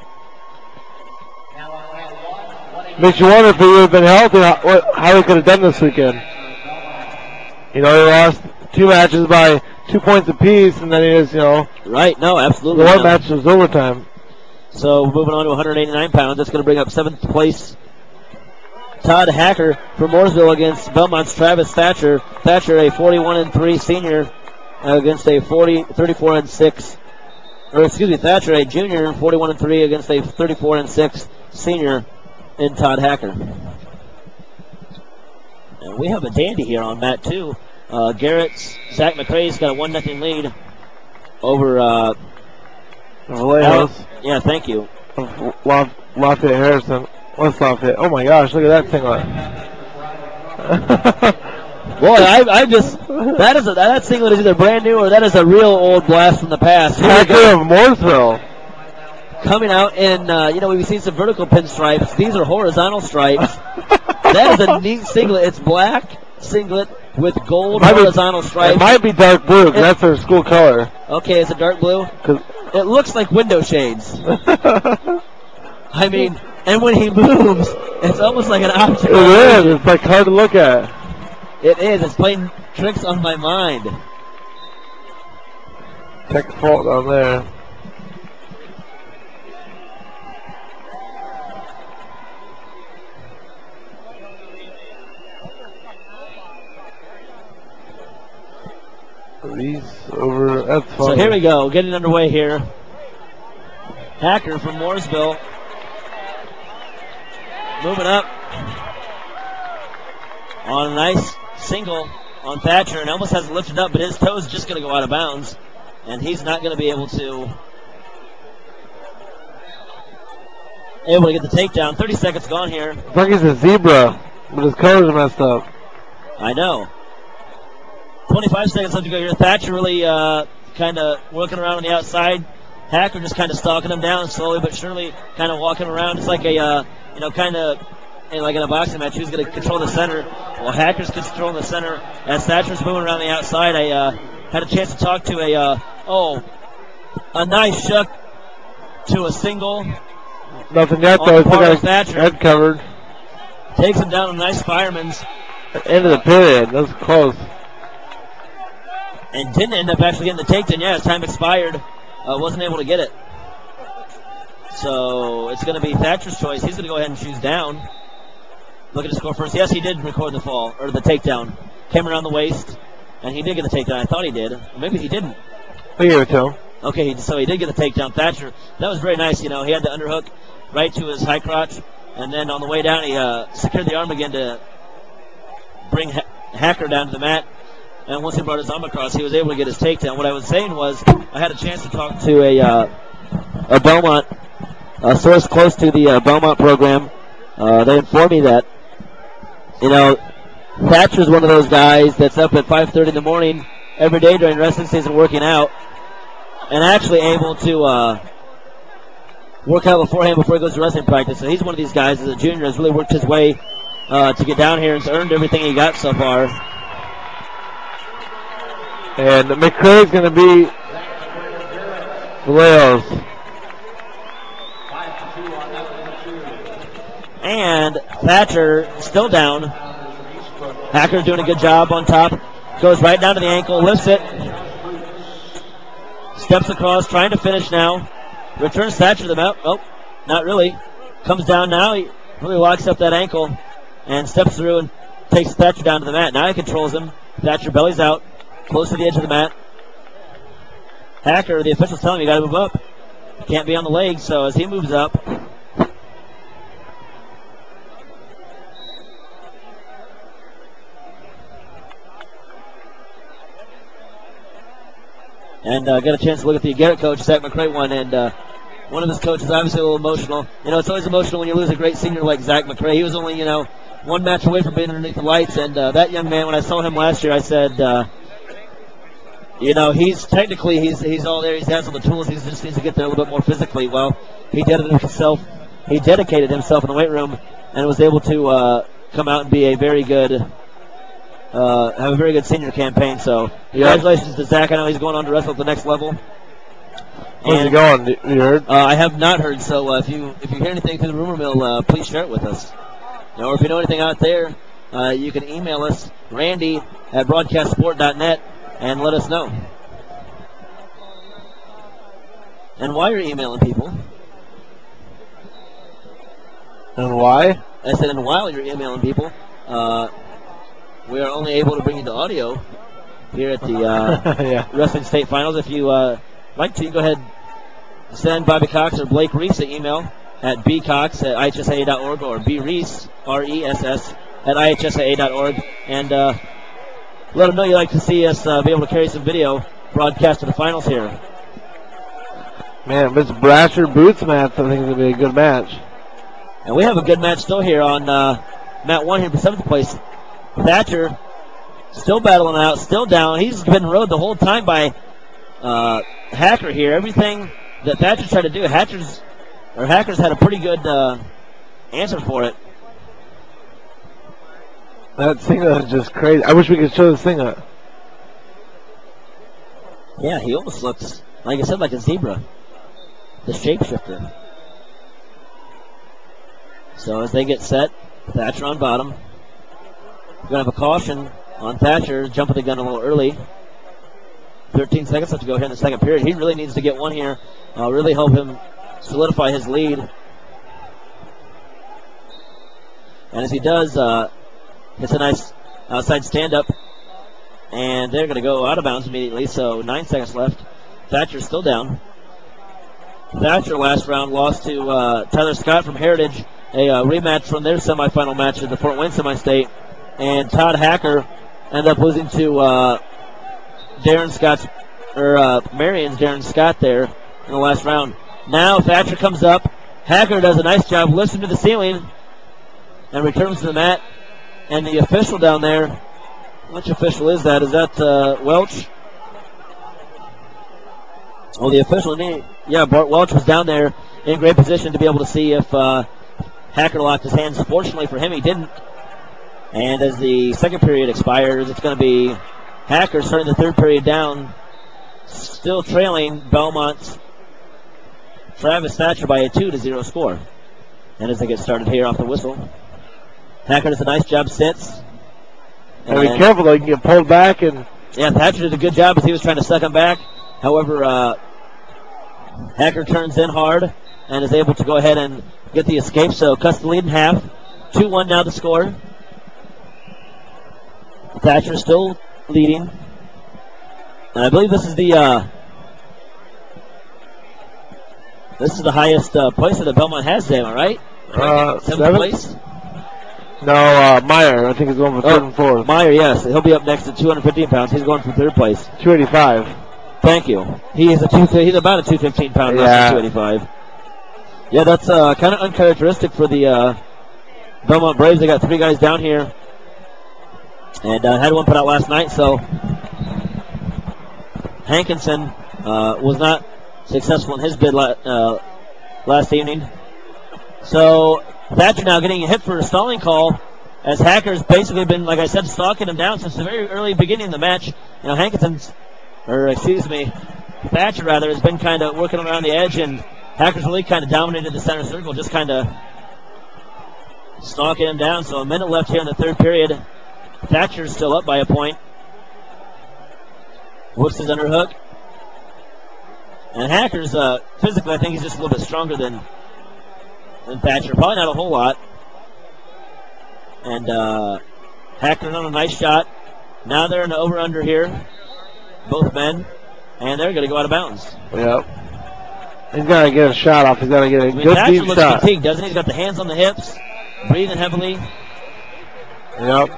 Right. Makes you wonder if he would have been healthy, how, what, how he could have done this weekend. You know, he lost two matches by two points apiece, and then he is, you know. Right. No, absolutely. The one no. match was overtime. So moving on to one eighty-nine pounds, that's going to bring up seventh place Todd Hacker from Mooresville against Belmont's Travis Thatcher. Thatcher, a forty-one and three senior, against a forty, thirty-four and six, or excuse me, Thatcher, a junior, forty-one and three against a thirty-four and six senior in Todd Hacker. And we have a dandy here on mat two. Uh, Garrett's Zach McCrae's got a one nothing lead over uh, Alex. Yeah, thank you. Laf- Lafayette Harrison. What's Lafayette? Oh my gosh, look at that thing. Boy, I, I just, that is a, that singlet is either brand new or that is a real old blast from the past. Hacker of Mooresville. Coming out in, uh, you know, we've seen some vertical pinstripes. These are horizontal stripes. That is a neat singlet. It's black singlet with gold might horizontal be, stripes. It might be dark blue, because that's their school color. Okay, is it dark blue? It looks like window shades. I mean, and when he moves, it's almost like an object. It is. It's like hard to look at. It is. It's playing tricks on my mind. Tech fault on there. These over. That's funny. So here we go. Getting underway here. Hacker from Mooresville. Moving up. On a nice single on Thatcher, and almost has it lifted up, but his toe's just going to go out of bounds, and he's not going to be able to able to get the takedown. thirty seconds gone here. It's like he's a zebra, but his colors are messed up. I know. twenty-five seconds left to go here. Thatcher really uh, kind of working around on the outside. Hacker just kind of stalking him down slowly but surely, kind of walking around. It's like a, uh, you know, kind of like in a boxing match. Who's going to control the center? Well, Hacker's controlling the center as Thatcher's moving around the outside. I uh, had a chance to talk to a, uh, oh, a nice shuck to a single. Nothing yet, though. It's got Thatcher. Head covered. Takes him down a nice fireman's. End of the period. That was close. And didn't end up actually getting the takedown. Yeah, his time expired. Uh, wasn't able to get it. So it's going to be Thatcher's choice. He's going to go ahead and choose down. Look at the score first. Yes, he did record the fall, or the takedown. Came around the waist, and he did get the takedown. I thought he did. Maybe he didn't. I gave it to him. Okay, so he did get a takedown. Thatcher, that was very nice. You know, he had the underhook right to his high crotch, and then on the way down, he uh, secured the arm again to bring ha- Hacker down to the mat. And once he brought his arm across, he was able to get his takedown. What I was saying was, I had a chance to talk to a uh, a Belmont a source close to the uh, Belmont program. Uh, they informed me that, you know, Thatcher's one of those guys that's up at five thirty in the morning every day during wrestling season working out, and actually able to uh, work out beforehand before he goes to wrestling practice. So he's one of these guys as a junior has really worked his way uh, to get down here and has earned everything he got so far. And McCray's going to be Vallejo's. And Thatcher still down. Hacker's doing a good job on top. Goes right down to the ankle, lifts it. Steps across, trying to finish now. Returns Thatcher to the mount. Oh, not really. Comes down now. He really locks up that ankle and steps through and takes Thatcher down to the mat. Now he controls him. Thatcher bellies out, close to the edge of the mat. Hacker, the official's telling him you gotta move up. Can't be on the legs, so as he moves up, and uh, got a chance to look at the Garrett coach, Zach McCray, one, and uh, one of his coaches obviously a little emotional. You know, it's always emotional when you lose a great senior like Zach McCray. He was only, you know, one match away from being underneath the lights, and uh, that young man, when I saw him last year, I said, uh, you know, he's technically, he's he's all there, he has all the tools, he just needs to get there a little bit more physically. Well, he did it himself, he dedicated himself in the weight room, and was able to uh, come out and be a very good Uh, have a very good senior campaign, so congratulations to Zach. I know he's going on to wrestle at the next level. Where's he going? You heard? Uh, I have not heard, so uh, if you if you hear anything through the rumor mill, uh, please share it with us. Or if you know anything out there, uh, you can email us, Randy at broadcast sport dot net, and let us know. And while you're emailing people, and why? I said, and while you're emailing people, uh, we are only able to bring you the audio here at the uh, yeah. Wrestling State Finals. If you uh, like to, go ahead and send Bobby Cox or Blake Reese an email at bcox at I H S A A dot org or breese, R E S S, at I H S A A dot org. And uh, let them know you'd like to see us uh, be able to carry some video broadcast of the finals here. Man, this Brasher Boots match, I think is going to be a good match. And we have a good match still here on uh, mat one here for seventh place. Thatcher still battling out, still down. He's been rode the whole time by uh, Hacker here. Everything that Thatcher tried to do, Hatcher's or Hacker's had a pretty good uh, answer for it. That singlet is just crazy. I wish we could show the singlet. Yeah, he almost looks, like I said, like a zebra. The shapeshifter. So as they get set, Thatcher on bottom. We're going to have a caution on Thatcher, jumping the gun a little early. thirteen seconds left to go here in the second period. He really needs to get one here. Uh, really help him solidify his lead. And as he does, uh, it's a nice outside stand-up. And they're going to go out of bounds immediately, so nine seconds left. Thatcher's still down. Thatcher last round lost to uh, Tyler Scott from Heritage, a uh, rematch from their semifinal match at the Fort Wayne Semi-State. And Todd Hacker ended up losing to uh, Darren Scott's, or uh, Marion's Darren Scott there in the last round. Now Thatcher comes up. Hacker does a nice job, lifts him to the ceiling, and returns to the mat. And the official down there, which official is that? Is that uh, Welch? Oh, the official, yeah, Bart Welch was down there in great position to be able to see if uh, Hacker locked his hands. Fortunately for him, he didn't. And as the second period expires, it's going to be Hacker starting the third period down, still trailing Belmont's Travis Thatcher by a two to zero score. And as they get started here off the whistle, Hacker does a nice job, sits. And be careful though, you can get pulled back. And yeah, Thatcher did a good job as he was trying to suck him back. However, uh, Hacker turns in hard and is able to go ahead and get the escape. So cuts the lead in half. two one now the score. Thatcher still leading. And I believe this is the uh, This is the highest uh, place that Belmont has today, am I right? Uh, Seventh seven? place? No, uh, Meyer. I think he's going for third Oh, and fourth. Meyer, yes. He'll be up next at two hundred fifteen pounds. He's going for third place. two eighty-five. Thank you. He is a two, he's about a two fifteen pound, Yeah. not two eighty-five. Yeah, that's uh, kind of uncharacteristic for the uh, Belmont Braves. They got three guys down here, and uh, had one put out last night. So Hankinson uh, was not successful in his bid la- uh, last evening. So Thatcher now getting a hit for a stalling call, as Hacker's basically been, like I said, stalking him down since the very early beginning of the match. You know, Hankinson's, or excuse me, Thatcher rather, has been kind of working around the edge, and Hacker's really kind of dominated the center circle, just kind of stalking him down. So a minute left here in the third period. Thatcher's still up by a point. Works his underhook. And Hacker's, uh, physically, I think he's just a little bit stronger than, than Thatcher. Probably not a whole lot. And, uh, Hacker on a nice shot. Now they're in the over-under here. Both men. And they're going to go out of bounds. Yep. He's got to get a shot off. He's got to get a I mean, good Thatcher deep looks shot. fatigued, doesn't he? He's got the hands on the hips, breathing heavily. Yep.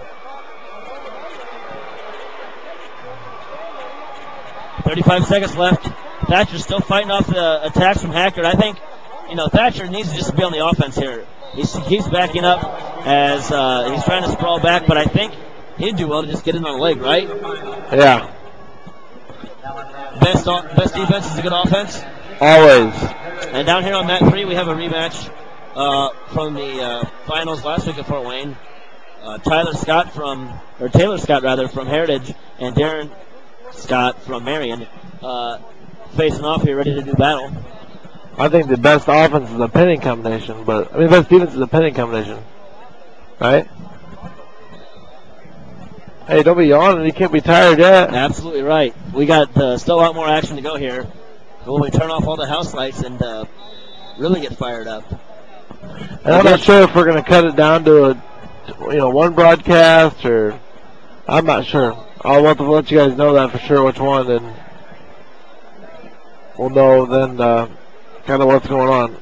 thirty-five seconds left. Thatcher's still fighting off the attacks from Hacker. I think, you know, Thatcher needs to just be on the offense here. He's, he's backing up as uh, he's trying to sprawl back, but I think he'd do well to just get in on the leg, right? Yeah. Best o- best defense is a good offense. Always. And down here on mat three, we have a rematch uh, from the uh, finals last week at Fort Wayne. Uh, Tyler Scott from, or Taylor Scott rather, from Heritage, and Darren Scott from Marion uh, facing off here, ready to do battle. I think the best offense is a pinning combination, but I mean, the best defense is a pinning combination, right? Hey, don't be yawning. You can't be tired yet. Absolutely right. We got uh, still a lot more action to go here. When we turn off all the house lights and uh, really get fired up. And I'm not sure if we're going to cut it down to a, you know, one broadcast or I'm not sure. I'll want to let you guys know that for sure which one, and we'll know then uh, kind of what's going on.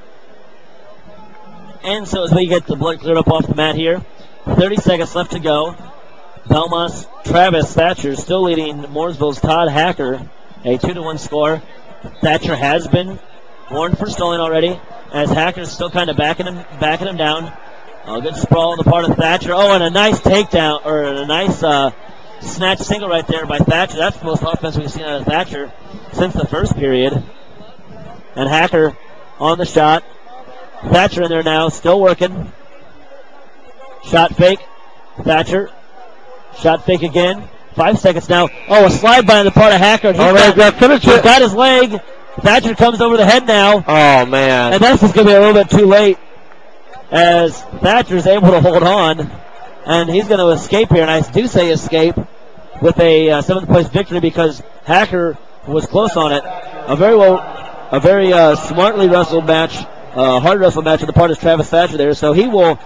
And so as we get the blood cleared up off the mat here, thirty seconds left to go. Belmont's Travis Thatcher still leading Mooresville's Todd Hacker, a two to one score. Thatcher has been warned for stalling already, as Hacker's still kind of backing him, backing him down. A good sprawl on the part of Thatcher. Oh, and a nice takedown, or a nice uh, snatch single right there by Thatcher. That's the most offense we've seen out of Thatcher since the first period. And Hacker on the shot. Thatcher in there now, still working. Shot fake. Thatcher. Shot fake again. Five seconds now. Oh, a slide by on the part of Hacker. He's Oh, got, they've got to finish he's it. got his leg. Thatcher comes over the head now. Oh, man. And that's just going to be a little bit too late, as Thatcher's able to hold on. And he's going to escape here. And I do say escape with a uh, seventh place victory, because Hacker was close on it. A very well, a very uh, smartly wrestled match, uh, hard wrestled match on the part of Travis Thatcher there. So he will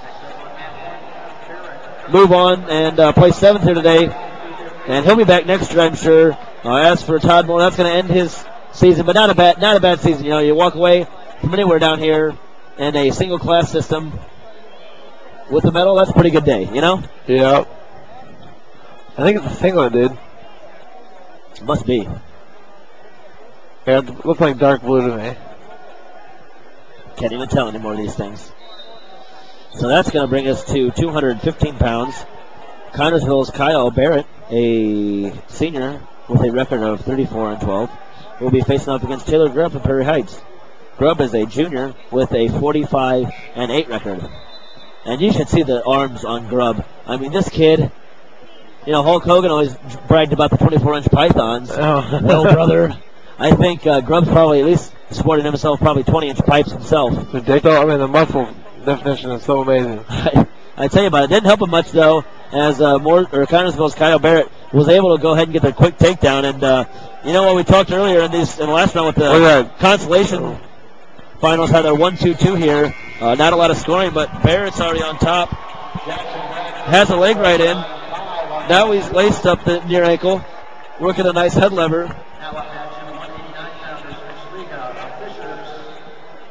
move on and uh, play seventh here today. And he'll be back next year, I'm sure. Uh, as for Todd Moore, that's going to end his season, but not a bad, not a bad season. You know, you walk away from anywhere down here in a single class system with a medal. That's a pretty good day, you know. Yeah. I think it's a singlet, dude. Must be. Yeah, it looks like dark blue to me. Can't even tell anymore of these things. So that's going to bring us to two hundred fifteen pounds. Connersville's Kyle Barrett, a senior with a record of thirty-four and twelve, will be facing off against Taylor Grubb from Prairie Heights. Grubb is a junior with a forty-five and eight record. And you should see the arms on Grubb. I mean, this kid, you know, Hulk Hogan always bragged about the twenty-four inch pythons. Oh. Well, brother, I think uh, Grubb's probably at least sporting himself probably twenty inch pipes himself. It's ridiculous. I mean, the muscle definition is so amazing. I, I tell you about it. Didn't help him much, though, as uh, more, or Connersville's Kyle Barrett was able to go ahead and get the quick takedown. And uh, you know what, we talked earlier in these in the last round with the Look at that. consolation finals, how they're one two two here. Uh, not a lot of scoring, but Barrett's already on top. Has a leg right in. Now he's laced up the near ankle, working a nice head lever.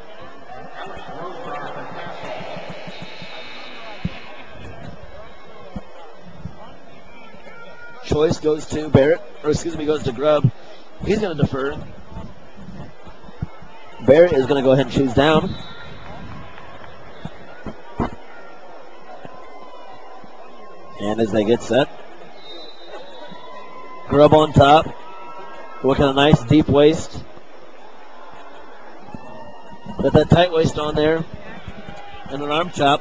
Choice goes to Barrett, or excuse me, goes to Grubb. He's going to defer. Barrett is going to go ahead and choose down. And as they get set, Grubb on top, working a nice deep waist. Got that tight waist on there, and an arm chop.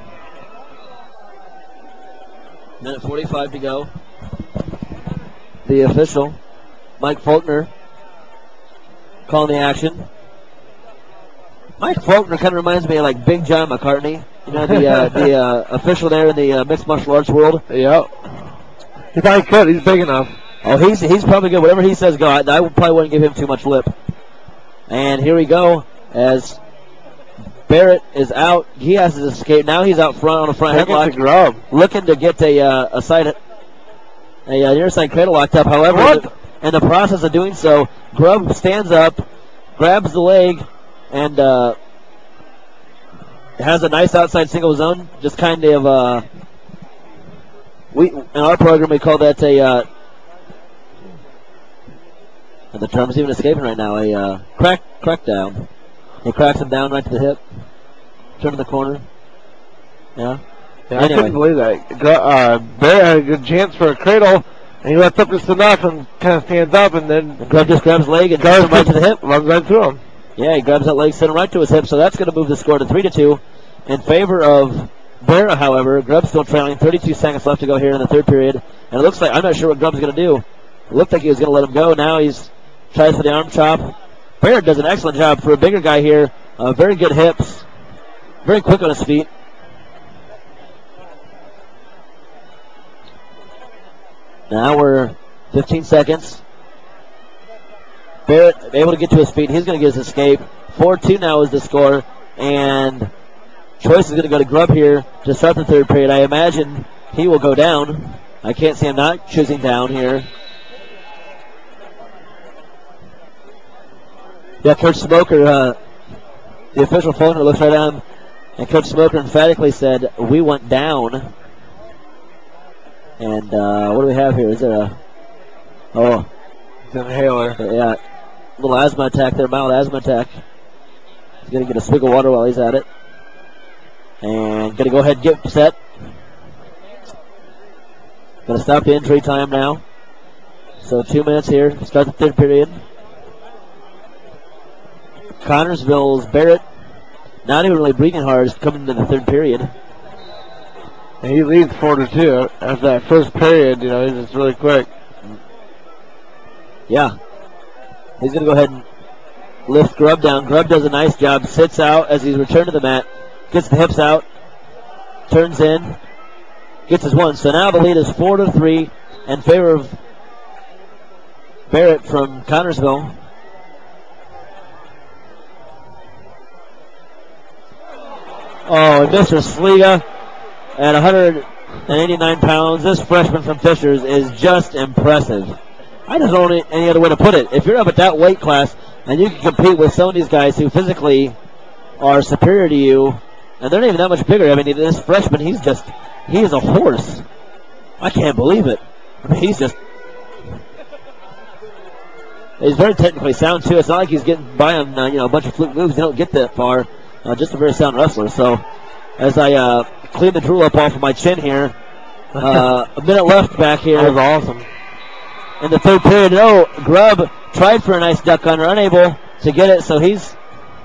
Minute forty-five to go. The official, Mike Faulkner, calling the action. Mike Faulkner kind of reminds me of like Big John McCartney, you know, the uh, the uh, official there in the uh, mixed martial arts world. Yep. He probably could. He's big enough. Oh, he's he's probably good. Whatever he says, go. I, I probably wouldn't give him too much lip. And here we go as Barrett is out. He has to escape. Now he's out front on a front Taking headlock, to Grubb. looking to get a uh, a side a uh, near side cradle locked up. However, What? in the process of doing so, Grubb stands up, grabs the leg, and uh, has a nice outside single zone. Just kind of uh, we in our program we call that a. Uh, and the term's even escaping right now. A uh, crack crack down. He cracks him down right to the hip. Turning the corner. Yeah. Yeah, I Anyway. couldn't believe that. Gru- Uh, Barrett had a good chance for a cradle, and he lets up just enough and kind of stands up, and then Grubb just grabs the leg and goes turns him right to the hip. runs right through him. Yeah, he grabs that leg, sent him right to his hip, so that's going to move the score to three to two in favor of Barrett. However, Grubb's still trailing. thirty-two seconds left to go here in the third period, and it looks like I'm not sure what Grubb's going to do. It looked like he was going to let him go. Now he's tries for the arm chop. Barrett does an excellent job for a bigger guy here. Uh, very good hips, very quick on his feet. Now we're fifteen seconds. Barrett able to get to his feet. He's going to get his escape. four two now is the score. And Choice is going to go to Grubb here to start the third period. I imagine he will go down. I can't see him not choosing down here. Yeah, Coach Smoker, uh, the official Faulkner looks right at him. And Coach Smoker emphatically said, "We went down." And uh, what do we have here? Is there a... Oh, It's an inhaler. yeah, little asthma attack there, mild asthma attack. He's going to get a swig of water while he's at it. And going to go ahead and get set. Going to stop the injury time now. So two minutes here to start the third period. Connorsville's Barrett, not even really breathing hard, is coming into the third period. And he leads four to two after that first period. You know, he's just really quick. Yeah. He's going to go ahead and lift Grubb down. Grubb does a nice job, sits out as he's returned to the mat, gets the hips out, turns in, gets his one. So now the lead is four to three in favor of Barrett from Connorsville. Oh, and Mister Sliga at one hundred eighty-nine pounds. This freshman from Fishers is just impressive. I just don't know any other way to put it. If you're up at that weight class and you can compete with some of these guys who physically are superior to you, and they're not even that much bigger. I mean, this freshman, he's just, he is a horse. I can't believe it. I mean, he's just, he's very technically sound too. It's not like he's getting by on, uh, you know, a bunch of fluke moves. He don't get that far. Uh, just a very sound wrestler. So, as I uh, clean the drool up off of my chin here, uh, a minute left back here. That was awesome. In the third period, no, Grubb tried for a nice duck under, unable to get it, so he's...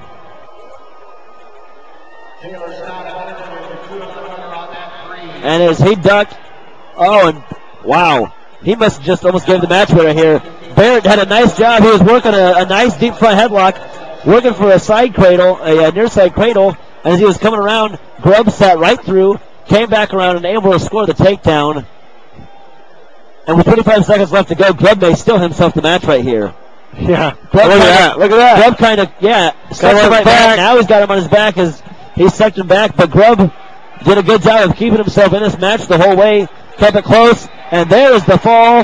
And as he ducked, oh, and wow, he must have just almost gave the match winner here. Barrett had a nice job. He was working a, a nice deep front headlock, working for a side cradle, a, a near side cradle. And as he was coming around, Grubb sat right through, came back around and able to score the takedown. And with twenty-five seconds left to go, Grubb may still himself the match right here. Yeah. Grubb Look at kinda- that. Look at that. Grubb kind of, yeah, sucked him him right back. back. Now he's got him on his back as he sucked him back. But Grubb did a good job of keeping himself in this match the whole way, kept it close. And there is the fall.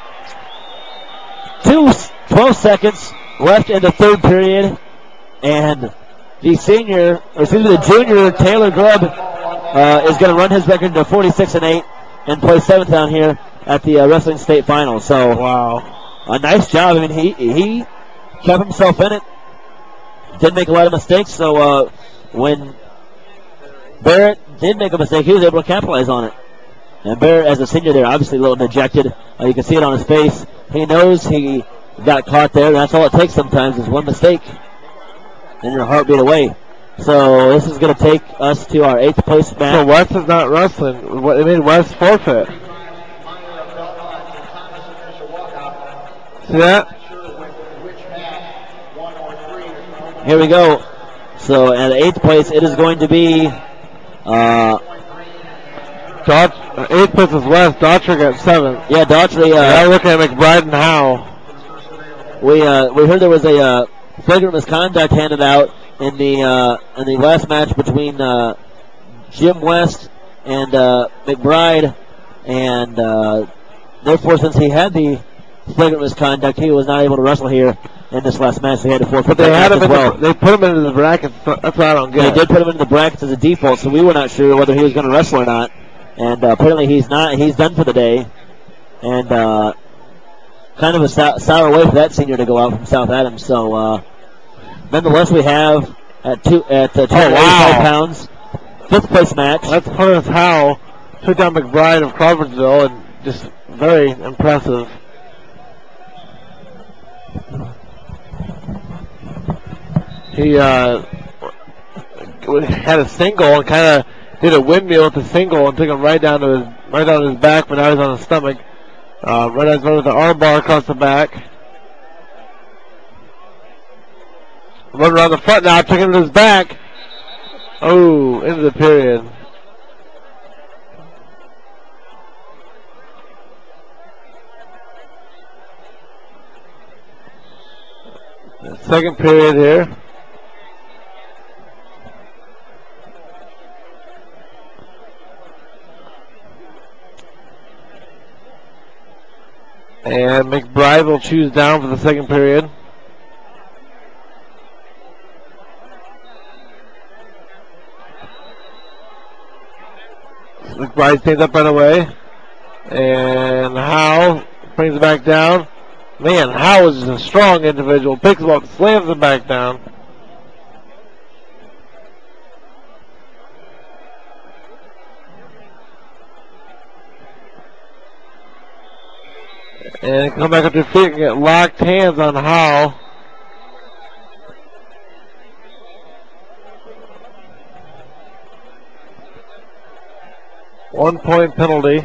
Two, twelve seconds left in the third period. And the senior, or excuse me, the junior Taylor Grubb uh, is going to run his record to forty-six and eight and play seventh down here at the uh, Wrestling State Finals. So Wow. a nice job. I mean, he he kept himself in it. Didn't make a lot of mistakes. So uh, when Barrett did make a mistake, he was able to capitalize on it. And Barrett, as a senior there, obviously a little dejected. Uh, you can see it on his face. He knows he got caught there. That's all it takes sometimes is one mistake. And your heart beat away. So this is going to take us to our eighth place match. So West is not wrestling. What- They made West forfeit. See that? Here we go. So at eighth place, it is going to be uh, Daughtry, uh, eighth place is West. Daughtry got seventh. yeah, Daughtry. Now Uh, looking at McBride and Howe. we uh, we heard there was a uh, flagrant misconduct handed out in the uh, in the last match between uh, Jim West and uh, McBride, and uh, therefore, since he had the flagrant misconduct, he was not able to wrestle here in this last match. They had to forfeit But they that had match him as in well. the, they put him into the brackets. That's what I don't They get. did put him in the brackets as a default, so we were not sure whether he was going to wrestle or not. And uh, apparently he's not. He's done for the day. And uh, kind of a sour, sour way for that senior to go out from South Adams. So uh, nonetheless, we have at two at uh, two hundred eighty-five wow. pounds, fifth place match. Let's put us Howe took down McBride of Crawfordsville, and just very impressive. He uh, had a single and kind of did a windmill with the single and took him right down to his right down to his back, but now he's on his stomach. Uh, right as with the arm bar across the back. Running around the front now, taking him to his back. Oh, into the period. Second period here. And McBride will choose down for the second period. McBride stands up right away. And Howe brings it back down. Man, Howe is a strong individual. Picks him up, slams him back down. And come back up to feet and get locked hands on Howe. One point penalty.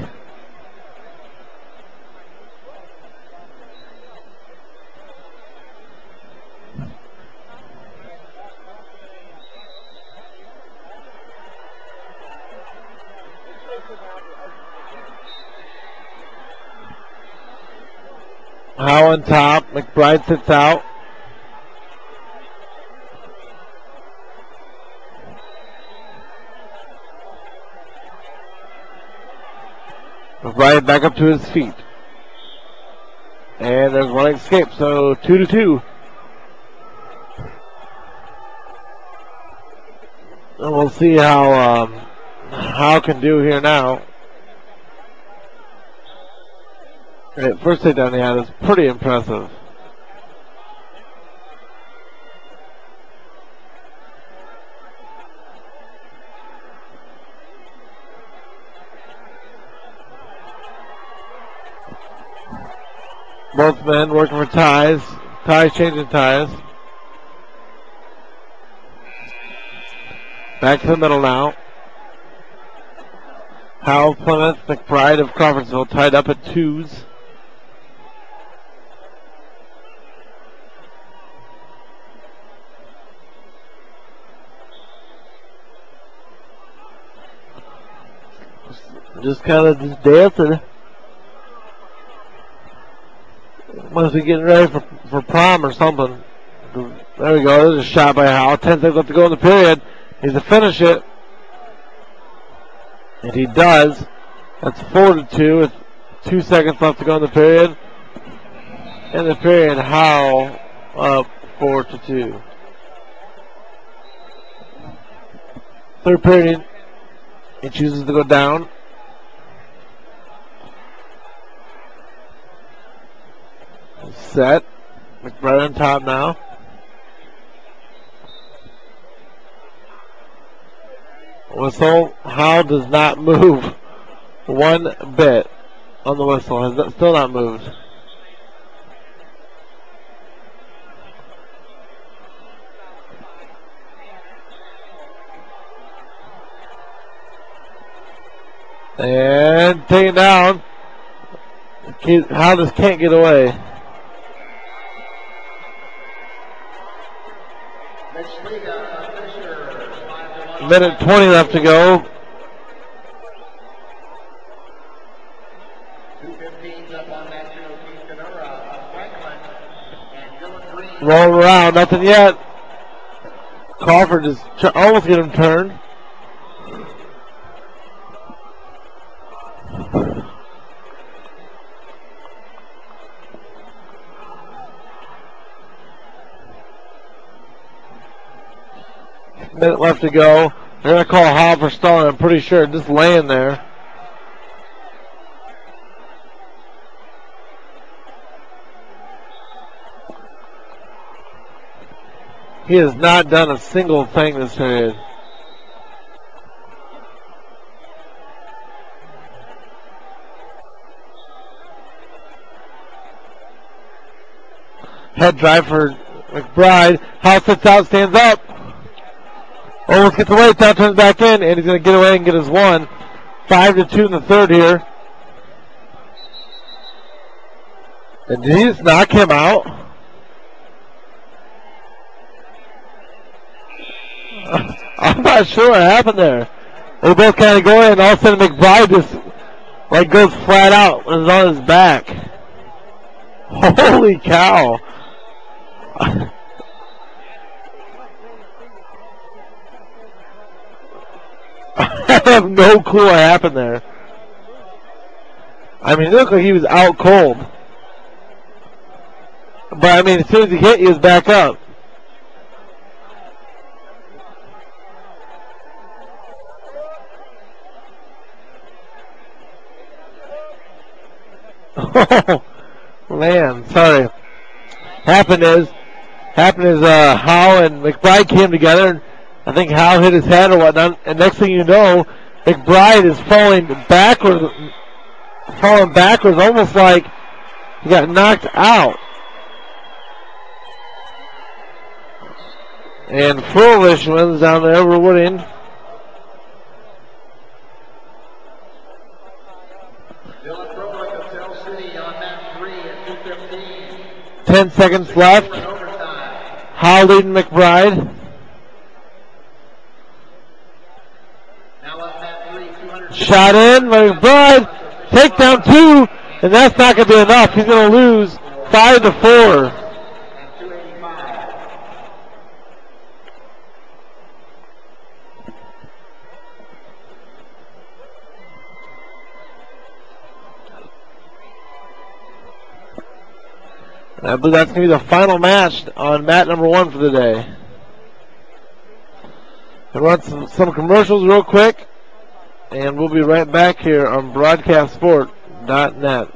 Howe on top. McBride sits out. McBride back up to his feet. And there's one escape, so two to two. And we'll see how um, Howe can do here now. Right, first takedown he had is pretty impressive. Both men working for ties. Ties changing ties. Back to the middle now. Howe, Plymouth, McBride of Crawfordsville tied up at twos. Just kind of just dancing. Must be getting ready for, for prom or something. There we go. There's a shot by Howe. Ten seconds left to go in the period. He's to finish it. And he does. That's four to two with two seconds left to go in the period. In the period, Howe up four to two. Third period, he chooses to go down. set. McBride on top now. Whistle. Howe does not move one bit on the whistle. Has not, still not moved. And taken down. Howe just can't get away. Minute twenty left to go. Roll around, nothing yet. Crawford is tr- almost get him turned. Minute left to go. They're going to call Howe for stalling, I'm pretty sure. Just laying there. He has not done a single thing this period. Head drive for McBride. Howe sits out, stands up. Almost gets away, now turns back in, and he's going to get away and get his one. Five to two in the third here. And did he just knock him out? I'm not sure what happened there. They both kind of go in, and all of a sudden McBride just like goes flat out and is on his back. Holy cow. I have no clue what happened there. I mean, it looked like he was out cold. But, I mean, as soon as he hit, he was back up. Oh, man, sorry. Happened is, happened is, uh, Howe and McBride came together, and I think Howe hit his head or whatnot, and next thing you know, McBride is falling backwards, falling backwards, almost like he got knocked out. And Foolish wins down there over Wooding. Ten seconds left. Howe leading McBride. Shot in by McBride. Takedown two, and that's not going to be enough. He's going to lose five to four. And I believe that's going to be the final match on mat number one for the day. I'll run some, some commercials real quick, and we'll be right back here on broadcast sport dot net.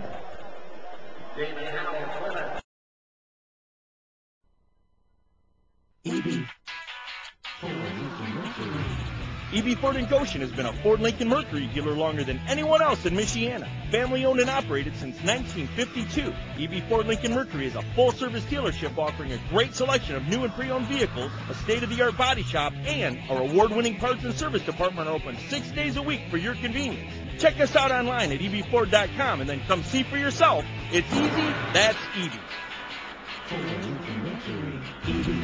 E B Ford in Goshen has been a Ford Lincoln Mercury dealer longer than anyone else in Michiana. Family owned and operated since nineteen fifty-two. E B Ford Lincoln Mercury is a full-service dealership offering a great selection of new and pre-owned vehicles, a state-of-the-art body shop, and our award-winning parts and service department are open six days a week for your convenience. Check us out online at E B Ford dot com and then come see for yourself. It's easy, that's E B. Ford Lincoln Mercury, E B.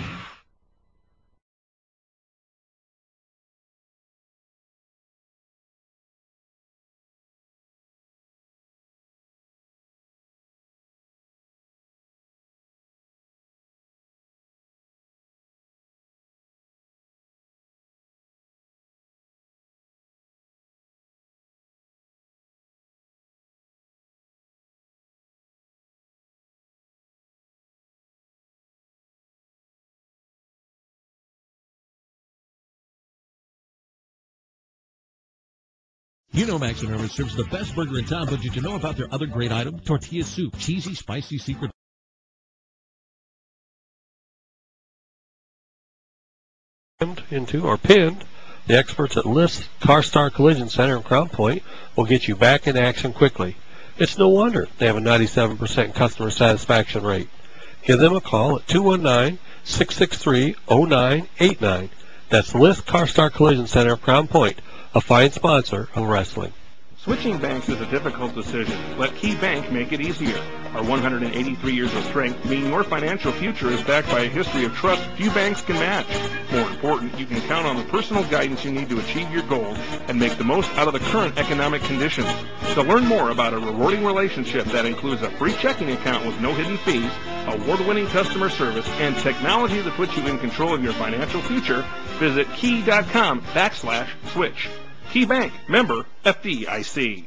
You know Max and Irwin serves the best burger in town, but did you know about their other great item? Tortilla soup, cheesy, spicy secret into or pinned, the experts at List CarStar Collision Center in Crown Point will get you back in action quickly. It's no wonder they have a ninety-seven percent customer satisfaction rate. Give them a call at two one nine, six six three, zero nine eight nine. That's List CarStar Collision Center of Crown Point, a fine sponsor of wrestling. Switching banks is a difficult decision. Let Key Bank make it easier. Our one hundred eighty-three years of strength mean your financial future is backed by a history of trust few banks can match. More important, you can count on the personal guidance you need to achieve your goals and make the most out of the current economic conditions. To learn more about a rewarding relationship that includes a free checking account with no hidden fees, award-winning customer service, and technology that puts you in control of your financial future, visit key.com backslash switch. Key Bank, member F D I C.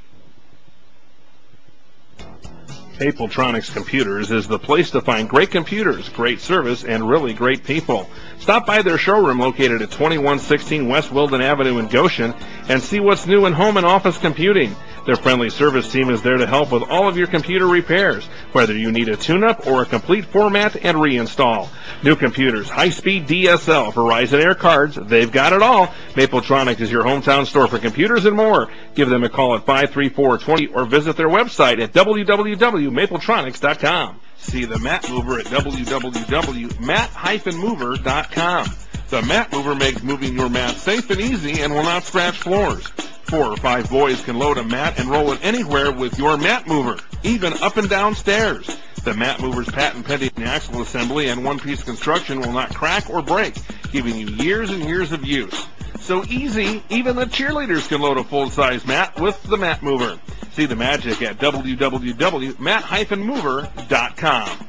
Mapletronics Computers is the place to find great computers, great service, and really great people. Stop by their showroom located at twenty-one sixteen West Wilden Avenue in Goshen and see what's new in home and office computing. Their friendly service team is there to help with all of your computer repairs, whether you need a tune-up or a complete format and reinstall. New computers, high-speed D S L, Verizon Air cards, they've got it all. Mapletronics is your hometown store for computers and more. Give them a call at five three four, two zero or visit their website at w w w dot mapletronics dot com. See the Mat Mover at w w w dot mat dash mover dot com. The Mat Mover makes moving your mat safe and easy and will not scratch floors. Four or five boys can load a mat and roll it anywhere with your Mat Mover, even up and down stairs. The Mat Mover's patent-pending axle assembly and one-piece construction will not crack or break, giving you years and years of use. So easy, even the cheerleaders can load a full-size mat with the Mat Mover. See the magic at w w w dot mat dash mover dot com.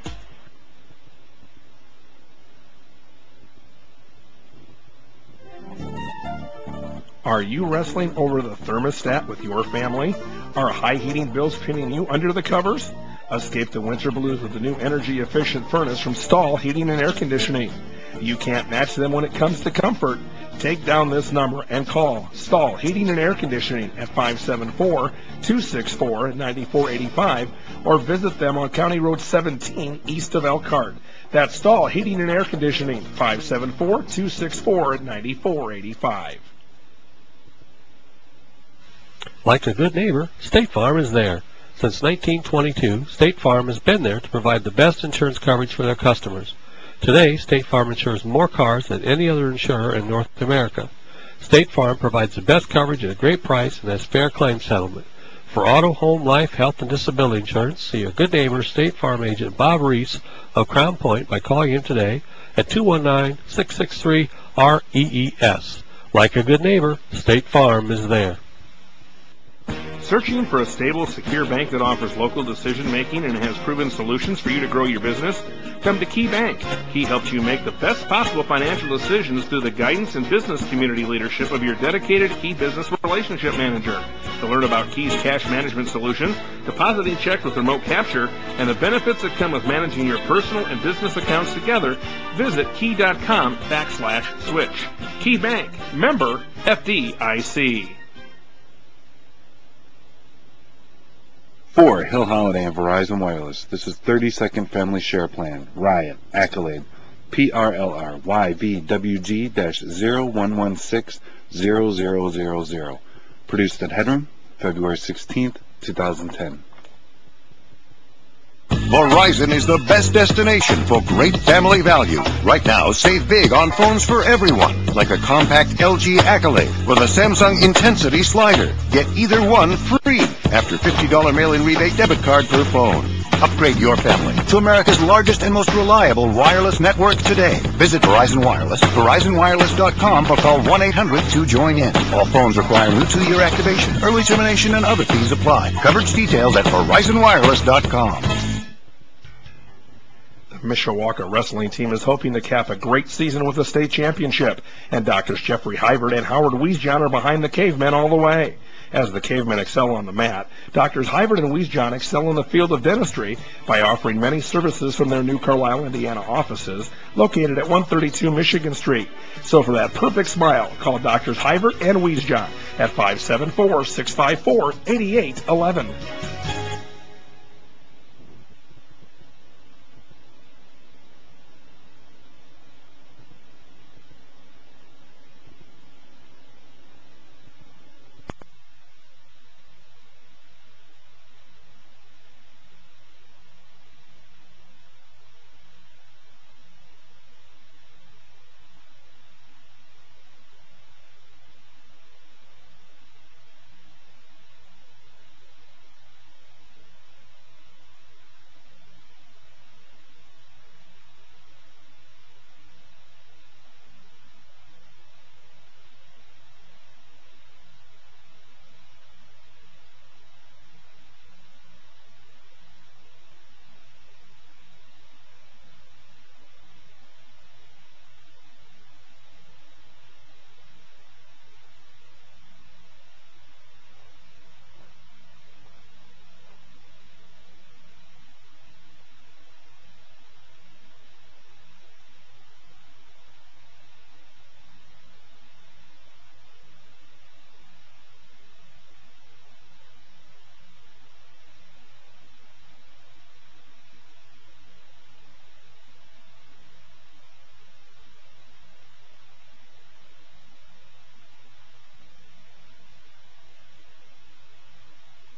Are you wrestling over the thermostat with your family? Are high heating bills pinning you under the covers? Escape the winter blues with the new energy-efficient furnace from Stahl Heating and Air Conditioning. You can't match them when it comes to comfort. Take down this number and call Stahl Heating and Air Conditioning at five seven four, two six four, nine four eight five or visit them on County Road seventeen east of Elkhart. That's Stahl Heating and Air Conditioning, five seven four, two six four, nine four eight five. Like a good neighbor, State Farm is there. Since nineteen twenty-two, State Farm has been there to provide the best insurance coverage for their customers. Today, State Farm insures more cars than any other insurer in North America. State Farm provides the best coverage at a great price and has fair claim settlement. For auto, home, life, health, and disability insurance, see your good neighbor State Farm agent Bob Reese of Crown Point by calling him today at two one nine, six six three, R E E S. Like a good neighbor, State Farm is there. Searching for a stable, secure bank that offers local decision-making and has proven solutions for you to grow your business? Come to Key Bank. Key helps you make the best possible financial decisions through the guidance and business community leadership of your dedicated Key Business Relationship Manager. To learn about Key's cash management solutions, depositing checks with remote capture, and the benefits that come with managing your personal and business accounts together, visit key.com backslash switch. Key Bank, member F D I C. For Hill Holiday and Verizon Wireless, this is thirty second Family Share Plan, Riot, Accolade, P R L R Y V W G zero one one six zero zero zero zero. Produced at Headroom, February sixteenth, two thousand ten. Verizon is the best destination for great family value. Right now, save big on phones for everyone, like a compact L G Accolade or the Samsung Intensity Slider. Get either one free after fifty dollars mail-in rebate debit card per phone. Upgrade your family to America's largest and most reliable wireless network today. Visit Verizon Wireless, Verizon Wireless dot com, or call one eight hundred to join in. All phones require new two-year activation. Early termination and other fees apply. Coverage details at Verizon Wireless dot com. Mishawaka wrestling team is hoping to cap a great season with a state championship, and Doctors Jeffrey Hybert and Howard Wiesjohn are behind the Cavemen all the way. As the Cavemen excel on the mat, Doctors Hybert and Wiesjohn excel in the field of dentistry by offering many services from their new Carlisle, Indiana offices located at one thirty-two Michigan Street. So for that perfect smile, call Doctors Hybert and Wiesjohn at five seven four, six five four, eight eight one one.